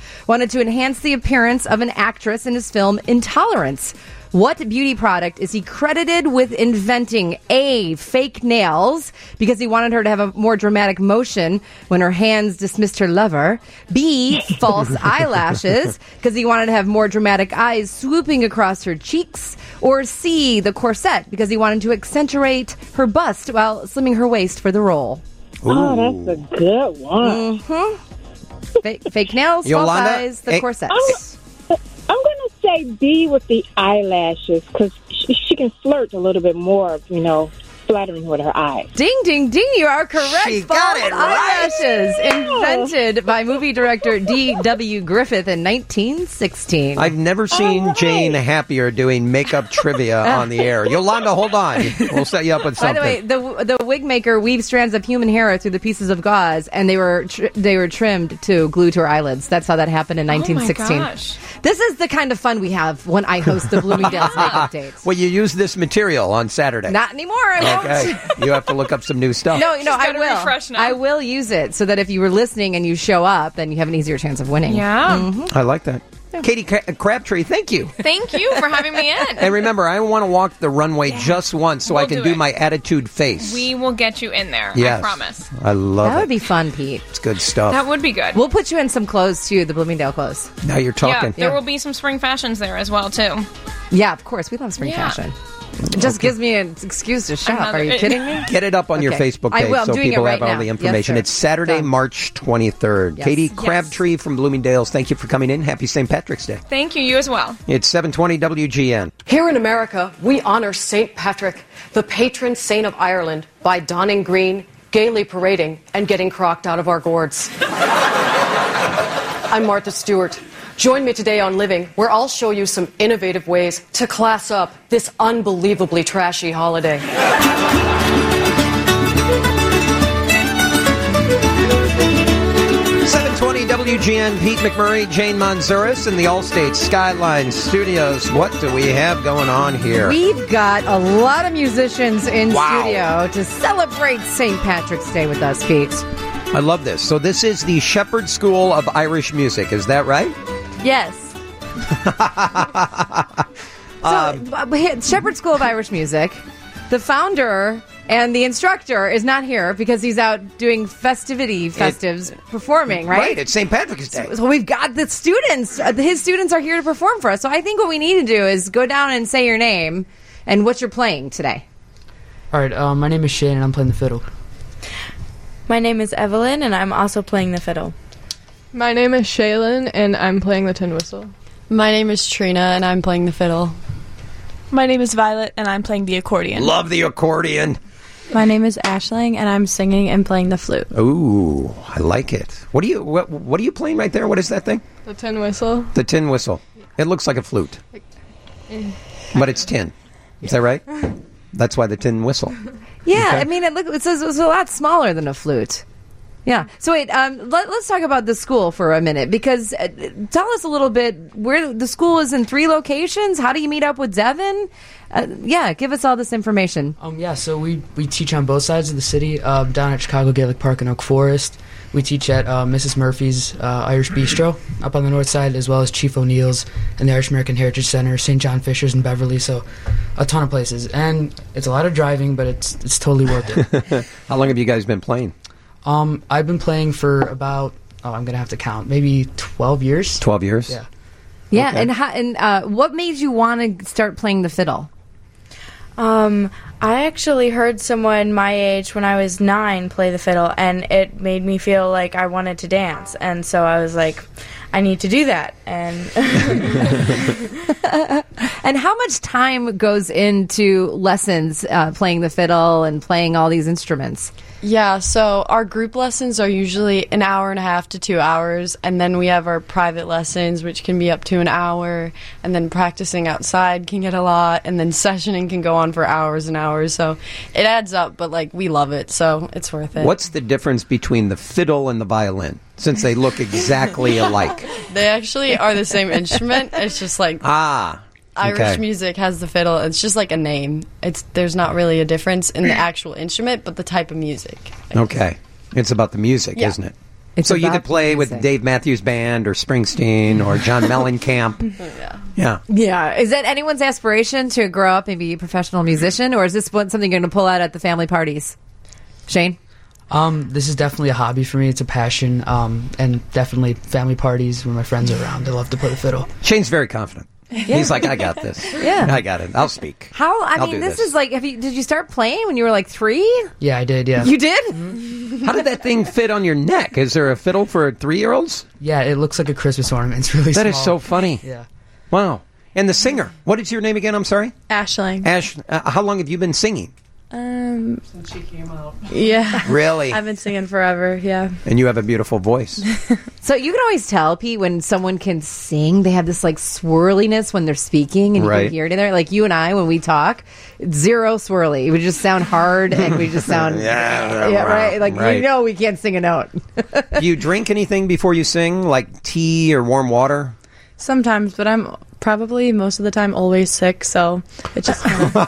wanted to enhance the appearance of an actress in his film Intolerance. What beauty product is he credited with inventing? A, fake nails, because he wanted her to have a more dramatic motion when her hands dismissed her lover. B, false eyelashes, because he wanted to have more dramatic eyes swooping across her cheeks. Or C, the corset, because he wanted to accentuate her bust while slimming her waist for the role. Oh, that's a good one. Mm-hmm. Fake, fake nails, Yolanda, false eyes, the hey, corsets. I'm, I'm going to say B with the eyelashes, because she, she can flirt a little bit more, you know, flattering with her eyes. Ding, ding, ding. You are correct. She got False it right. eyelashes, invented by movie director D W Griffith in nineteen sixteen. I've never seen right. Jane happier doing makeup trivia on the air. Yolanda, hold on. We'll set you up with By something. the way, the the wig maker weaved strands of human hair through the pieces of gauze, and they were tr- they were trimmed to glue to her eyelids. That's how that happened in nineteen sixteen. Oh my gosh. This is the kind of fun we have when I host the Bloomingdale's makeup dates. Well, you use this material on Saturday. Not anymore. I won't. Okay. You have to look up some new stuff. No, no, She's I gotta will. refresh now. I will use it so that if you were listening and you show up, then you have an easier chance of winning. Yeah. Mm-hmm. I like that. Katie Cra- Crabtree, thank you. Thank you for having me in. And remember, I want to walk the runway just once so We'll I can do do it. my attitude face. We will get you in there. Yes. I promise. I love That it. would be fun, Pete. It's good stuff. That would be good. We'll put you in some clothes too, the Bloomingdale clothes. Now you're talking. Yeah, there will be some spring fashions there as well too. Yeah, of course. We love spring Yeah. fashion. It just gives me an excuse to shop. Another- Are you kidding me? Get it up on your Okay. Facebook I page will. I'm so doing people it have right all now. the Yes, information. sir. It's Saturday, Done. March twenty-third. Yes. Katie Yes. Crabtree from Bloomingdale's, thank you for coming in. Happy Saint Patrick's Day. Thank you. You as well. It's seven twenty W G N. Here in America, we honor Saint Patrick, the patron saint of Ireland, by donning green, gaily parading, and getting crocked out of our gourds. I'm Martha Stewart. Join me today on Living, where I'll show you some innovative ways to class up this unbelievably trashy holiday. seven twenty W G N, Pete McMurray, Jane Manzuris in the Allstate Skyline Studios. What do we have going on here? We've got a lot of musicians in Wow. studio to celebrate Saint Patrick's Day with us, Pete. I love this. So this is the Shepherd School of Irish Music. Is that right? Yes. Um, so, uh, Shepherd School of Irish Music, the founder and the instructor is not here because he's out doing festivity festives performing, right? Right, it's Saint Patrick's Day. So we've got the students. Uh, his students are here to perform for us. So I think what we need to do is go down and say your name and what you're playing today. All right, um, my name is Shane, and I'm playing the fiddle. My name is Evelyn, and I'm also playing the fiddle. My name is Shaylin, and I'm playing the tin whistle. My name is Trina, and I'm playing the fiddle. My name is Violet, and I'm playing the accordion. Love the accordion. My name is Ashling, and I'm singing and playing the flute. Ooh, I like it. What are you what, what are you playing right there? What is that thing? The tin whistle. The tin whistle. It looks like a flute, but it's tin. Is that right? That's why the tin whistle. Yeah, Okay. I mean, it, look, it says it's a lot smaller than a flute. Yeah. So wait, um, let, let's talk about the school for a minute because uh, tell us a little bit where the school is in three locations. How do you meet up with Devin? Uh, yeah, give us all this information. Um, yeah, so we, we teach on both sides of the city, uh, down at Chicago Gaelic Park in Oak Forest. We teach at uh, Missus Murphy's uh, Irish Bistro up on the north side, as well as Chief O'Neill's and the Irish American Heritage Center, Saint John Fisher's in Beverly, so a ton of places. And it's a lot of driving, but it's it's totally worth it. How long have you guys been playing? Um, I've been playing for about, oh, I'm going to have to count, maybe twelve years. twelve years? Yeah. Yeah, Okay. and how, and uh, what made you want to start playing the fiddle? Um, I actually heard someone my age when I was nine play the fiddle, and it made me feel like I wanted to dance. And so I was like, I need to do that. And And how much time goes into lessons uh, playing the fiddle and playing all these instruments? Yeah, so our group lessons are usually an hour and a half to two hours, and then we have our private lessons, which can be up to an hour, and then practicing outside can get a lot, and then sessioning can go on for hours and hours. So it adds up, but like we love it, so it's worth it. What's the difference between the fiddle and the violin, since they look exactly alike? They actually are the same instrument. It's just like Ah, Irish okay. music has the fiddle. It's just like a name. It's there's not really a difference in the actual instrument, but the type of music. Okay. It's about the music, Yeah. isn't it? It's so you about could play the with music. Dave Matthews Band or Springsteen or John Mellencamp. yeah. Yeah. Yeah. Is that anyone's aspiration to grow up and be a professional musician, or is this what, something you're going to pull out at the family parties? Shane? Um, this is definitely a hobby for me. It's a passion, um, and definitely family parties when my friends are around. I love to play the fiddle. Shane's very confident. Yeah. He's like, I got this. Yeah. I got it. I'll speak. How? I I'll mean, do this, this. is like. Have you? Did you start playing when you were like three? Yeah, I did. Yeah, You did? How did that thing fit on your neck? Is there a fiddle for three-year-olds? Yeah, it looks like a Christmas ornament. It's really That small. is so funny. Yeah. Wow. And the singer. What is your name again? I'm sorry. Ashling. Ash. Uh, how long have you been singing? Um, Since she came out. yeah. Really? I've been singing forever, yeah. And you have a beautiful voice. So you can always tell, Pete, when someone can sing, they have this like swirliness when they're speaking, and you Right. can hear it in there. Like you and I, when we talk, it's zero swirly. We just sound hard, and we just sound Yeah, yeah, right. Like right. you know, we can't sing a note. Do you drink anything before you sing, like tea or warm water? Sometimes, but I'm probably most of the time always sick, so it just kind of,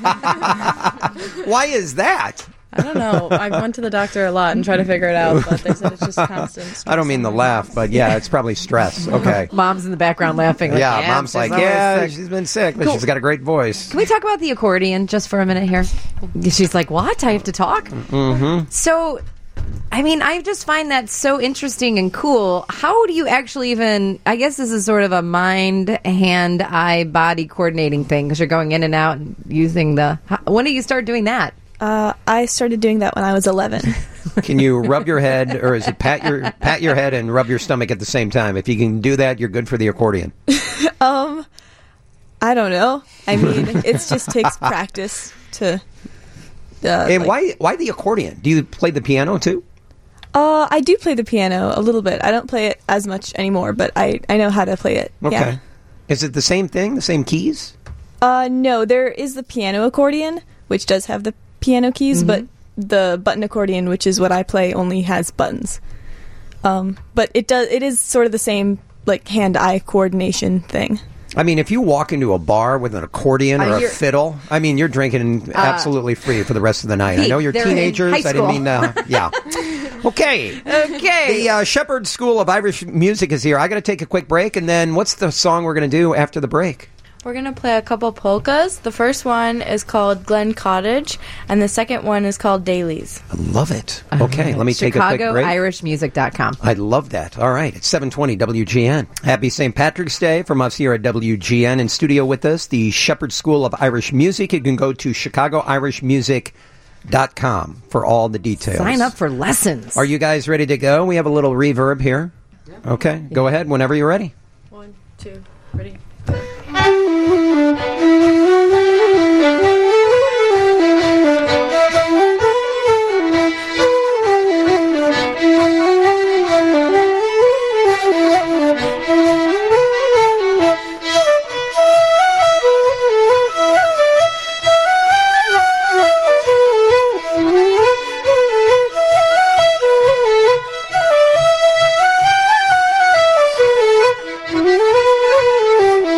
Why is that? I don't know. I went to the doctor a lot and tried to figure it out, but they said it's just constant stress. I don't mean the laugh, but yeah, it's probably stress. Okay. Mom's in the background laughing. Like, yeah, yeah, mom's she's like, always yeah, sick." she's been sick, but Cool. she's got a great voice. Can we talk about the accordion just for a minute here? She's like, what? I have to talk? Mm-hmm. So, I mean, I just find that so interesting and cool. How do you actually even, I guess this is sort of a mind, hand, eye, body coordinating thing because you're going in and out and using the, how, when did you start doing that? Uh, I started doing that when I was eleven. Can you rub your head, or is it pat your pat your head and rub your stomach at the same time? If you can do that, you're good for the accordion. um, I don't know. I mean, it just takes practice to. Uh, and like- why why the accordion? Do you play the piano too? Uh, I do play the piano a little bit. I don't play it as much anymore, but I, I know how to play it. Okay. Yeah. Is it the same thing? The same keys? Uh, no, there is the piano accordion, which does have the piano keys, Mhm. but the button accordion, which is what I play, only has buttons. Um, but it does. It is sort of the same, like hand-eye coordination thing. I mean, if you walk into a bar with an accordion Uh, or a you're- fiddle, I mean, you're drinking absolutely free for the rest of the night. I Pete, know you're they're in teenagers. high I didn't school. mean uh, yeah. Okay. Okay. The uh, Shepherd School of Irish Music is here. I got to take a quick break, and then what's the song we're going to do after the break? We're going to play a couple polkas. The first one is called Glen Cottage, and the second one is called Dailies. I love it. Okay, let me take a quick Chicago break. Irish Music dot com. I love that. All right, it's seven twenty W G N. Happy Saint Patrick's Day from us here at W G N. In studio with us, the Shepherd School of Irish Music. You can go to Chicago Irish Music dot com for all the details. Sign up for lessons. Are you guys ready to go? We have a little reverb here. Okay, go ahead whenever you're ready. One, two, ready. Thank you.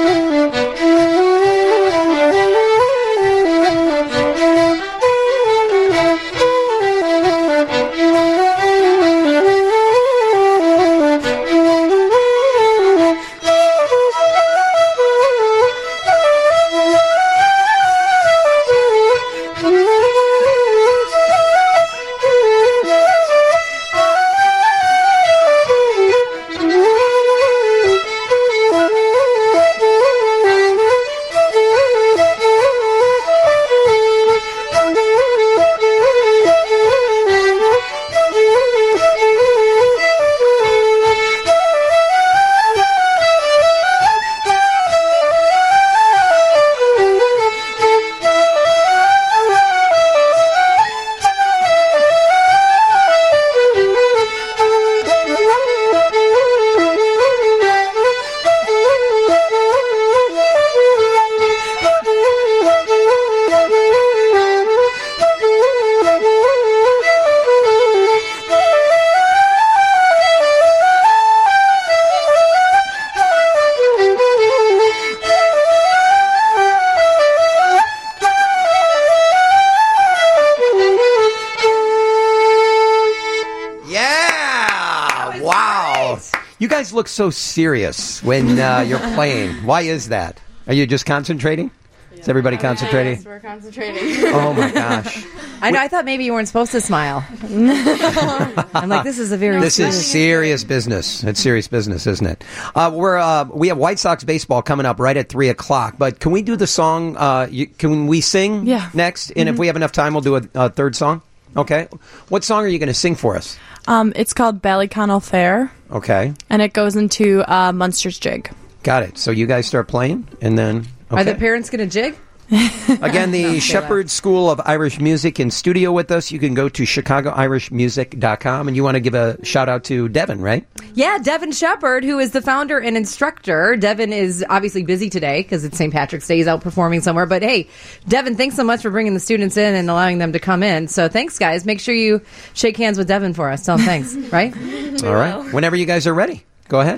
You guys look so serious when uh, you're playing. Why is that? Are you just concentrating? Is everybody concentrating? Yes, we're concentrating. Oh my gosh! I know. I thought maybe you weren't supposed to smile. I'm like, this is a very this is serious business. It's serious business, isn't it? Uh, we're uh, we have White Sox baseball coming up right at three o'clock. But can we do the song? Uh, you, can we sing Yeah. next? And if we have enough time, we'll do a, a third song. Okay. What song are you going to sing for us? Um, it's called Ballyconnell Fair, Okay. and it goes into uh, Munster's Jig. Got it. So you guys start playing, and then okay. Are the parents going to jig? Again, the Shepherd School of Irish Music in studio with us. You can go to chicago irish music dot com, and you want to give a shout out to Devin, right? Yeah, Devin Shepherd, who is the founder and instructor. Devin is obviously busy today because it's Saint Patrick's Day. He's out performing somewhere. But hey, Devin, thanks so much for bringing the students in and allowing them to come in. So thanks, guys. Make sure you shake hands with Devin for us. Tell him thanks, right? All right. Whenever you guys are ready, go ahead.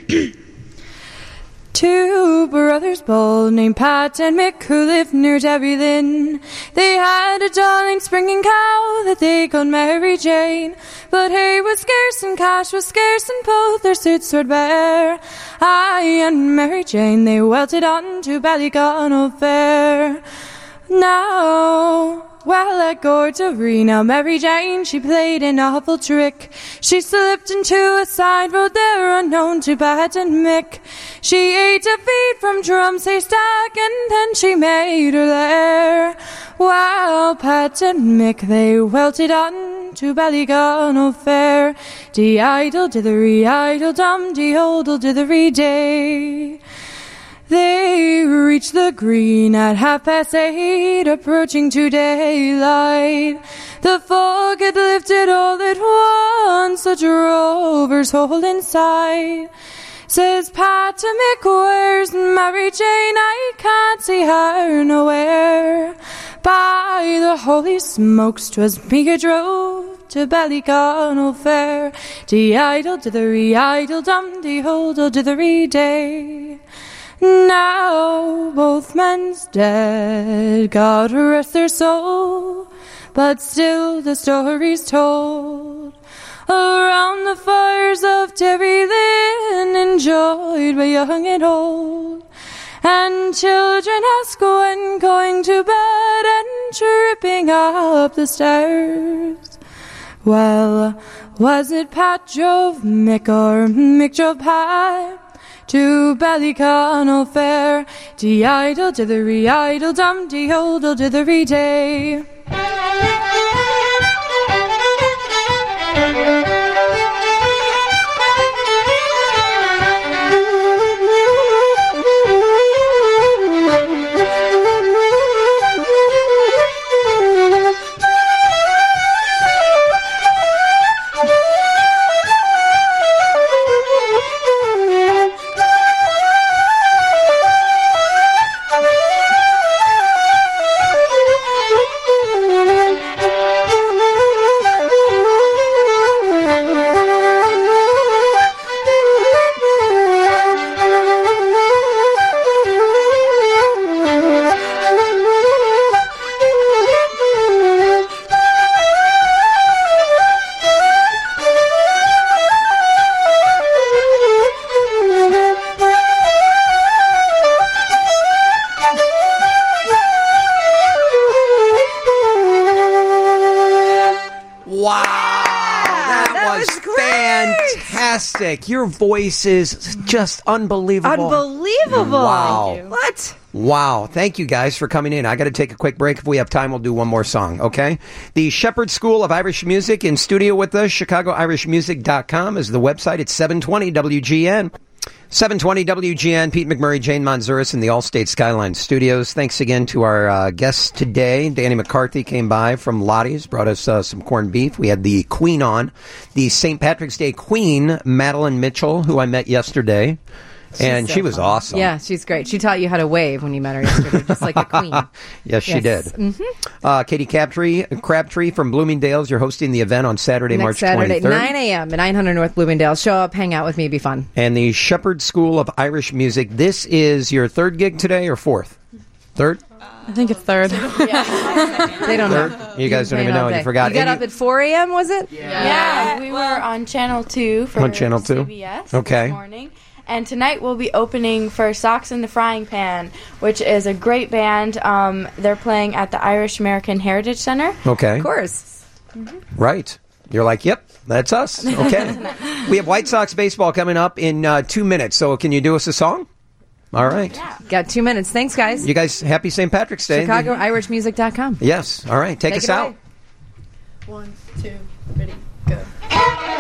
Two brothers bold named Pat and Mick who lived near Derry Lynn. They had a darling springing cow that they called Mary Jane. But hay was scarce and cash was scarce and both their suits were bare. I and Mary Jane they welted on to Ballyconnell Fair. Now, well, at Gord's Arena, Mary Jane, she played an awful trick. She slipped into a side road there unknown to Pat and Mick. She ate a feed from Drum's haystack and then she made her lair. While Pat and Mick, they welted on to Ballyconnell Fair. Dee-idle, ditheree, idle, dum, dee-hodle, ditheree day. They reached the green at half past eight, approaching to daylight. The fog had lifted all at once, the drovers hold in sight. Says Pat to Mick, where's Mary Jane? I can't see her nowhere. By the holy smokes, 'twas me who drove to Ballyconnell Fair. Dee-idle, ditheree, idle, dum, dee-hodle, ditheree day. Now both men's dead, God rest their soul, but still the story's told. Around the fires of Derry Lynn, enjoyed by young and old. And children ask when going to bed and tripping up the stairs. Well, was it Pat drove Mick or Mick drove Pat to Ballyconnell Fair? Dee-idle, ditheree, idle, dum, dee-hodle, ditheree day. Your voice is just unbelievable. Unbelievable. Wow. What? Wow. Thank you guys for coming in. I got to take a quick break. If we have time, we'll do one more song, okay? The Shepherd School of Irish Music in studio with us. chicago irish music dot com is the website. It's seven twenty W G N. seven twenty W G N, Pete McMurray, Jane Monzuris in the Allstate Skyline Studios. Thanks again to our uh, guests today. Danny McCarthy came by from Lottie's, brought us uh, some corned beef. We had the Queen on, the Saint Patrick's Day Queen, Madeline Mitchell, who I met yesterday. She's and so she was fun. awesome. Yeah, she's great. She taught you how to wave when you met her yesterday, just like a queen. Yes, she Yes. did. Mm-hmm. Uh, Katie Crabtree, Crabtree from Bloomingdale's. You're hosting the event on Saturday, Next March Saturday, twenty-third. nine a.m. at nine hundred North Bloomingdale. Show up, hang out with me, be fun. And the Shepherd School of Irish Music. This is your third gig today or fourth? Third? I think it's third. They don't Third? know. You guys don't even know. You forgot. You got And up at four a.m., was it? Yeah, we were on Channel two for On Channel two? C B S Okay. this morning. And tonight we'll be opening for Socks in the Frying Pan, which is a great band. Um, they're playing at the Irish American Heritage Center. Okay. Of course. Right. You're like, yep, that's us. Okay. We have White Sox baseball coming up in uh, two minutes. So can you do us a song? All right. Got two minutes. Thanks, guys. You guys, happy Saint Patrick's Day. Chicago Irish Music dot com. Yes. All right. Take, Take us it out. away. One, two, ready, go.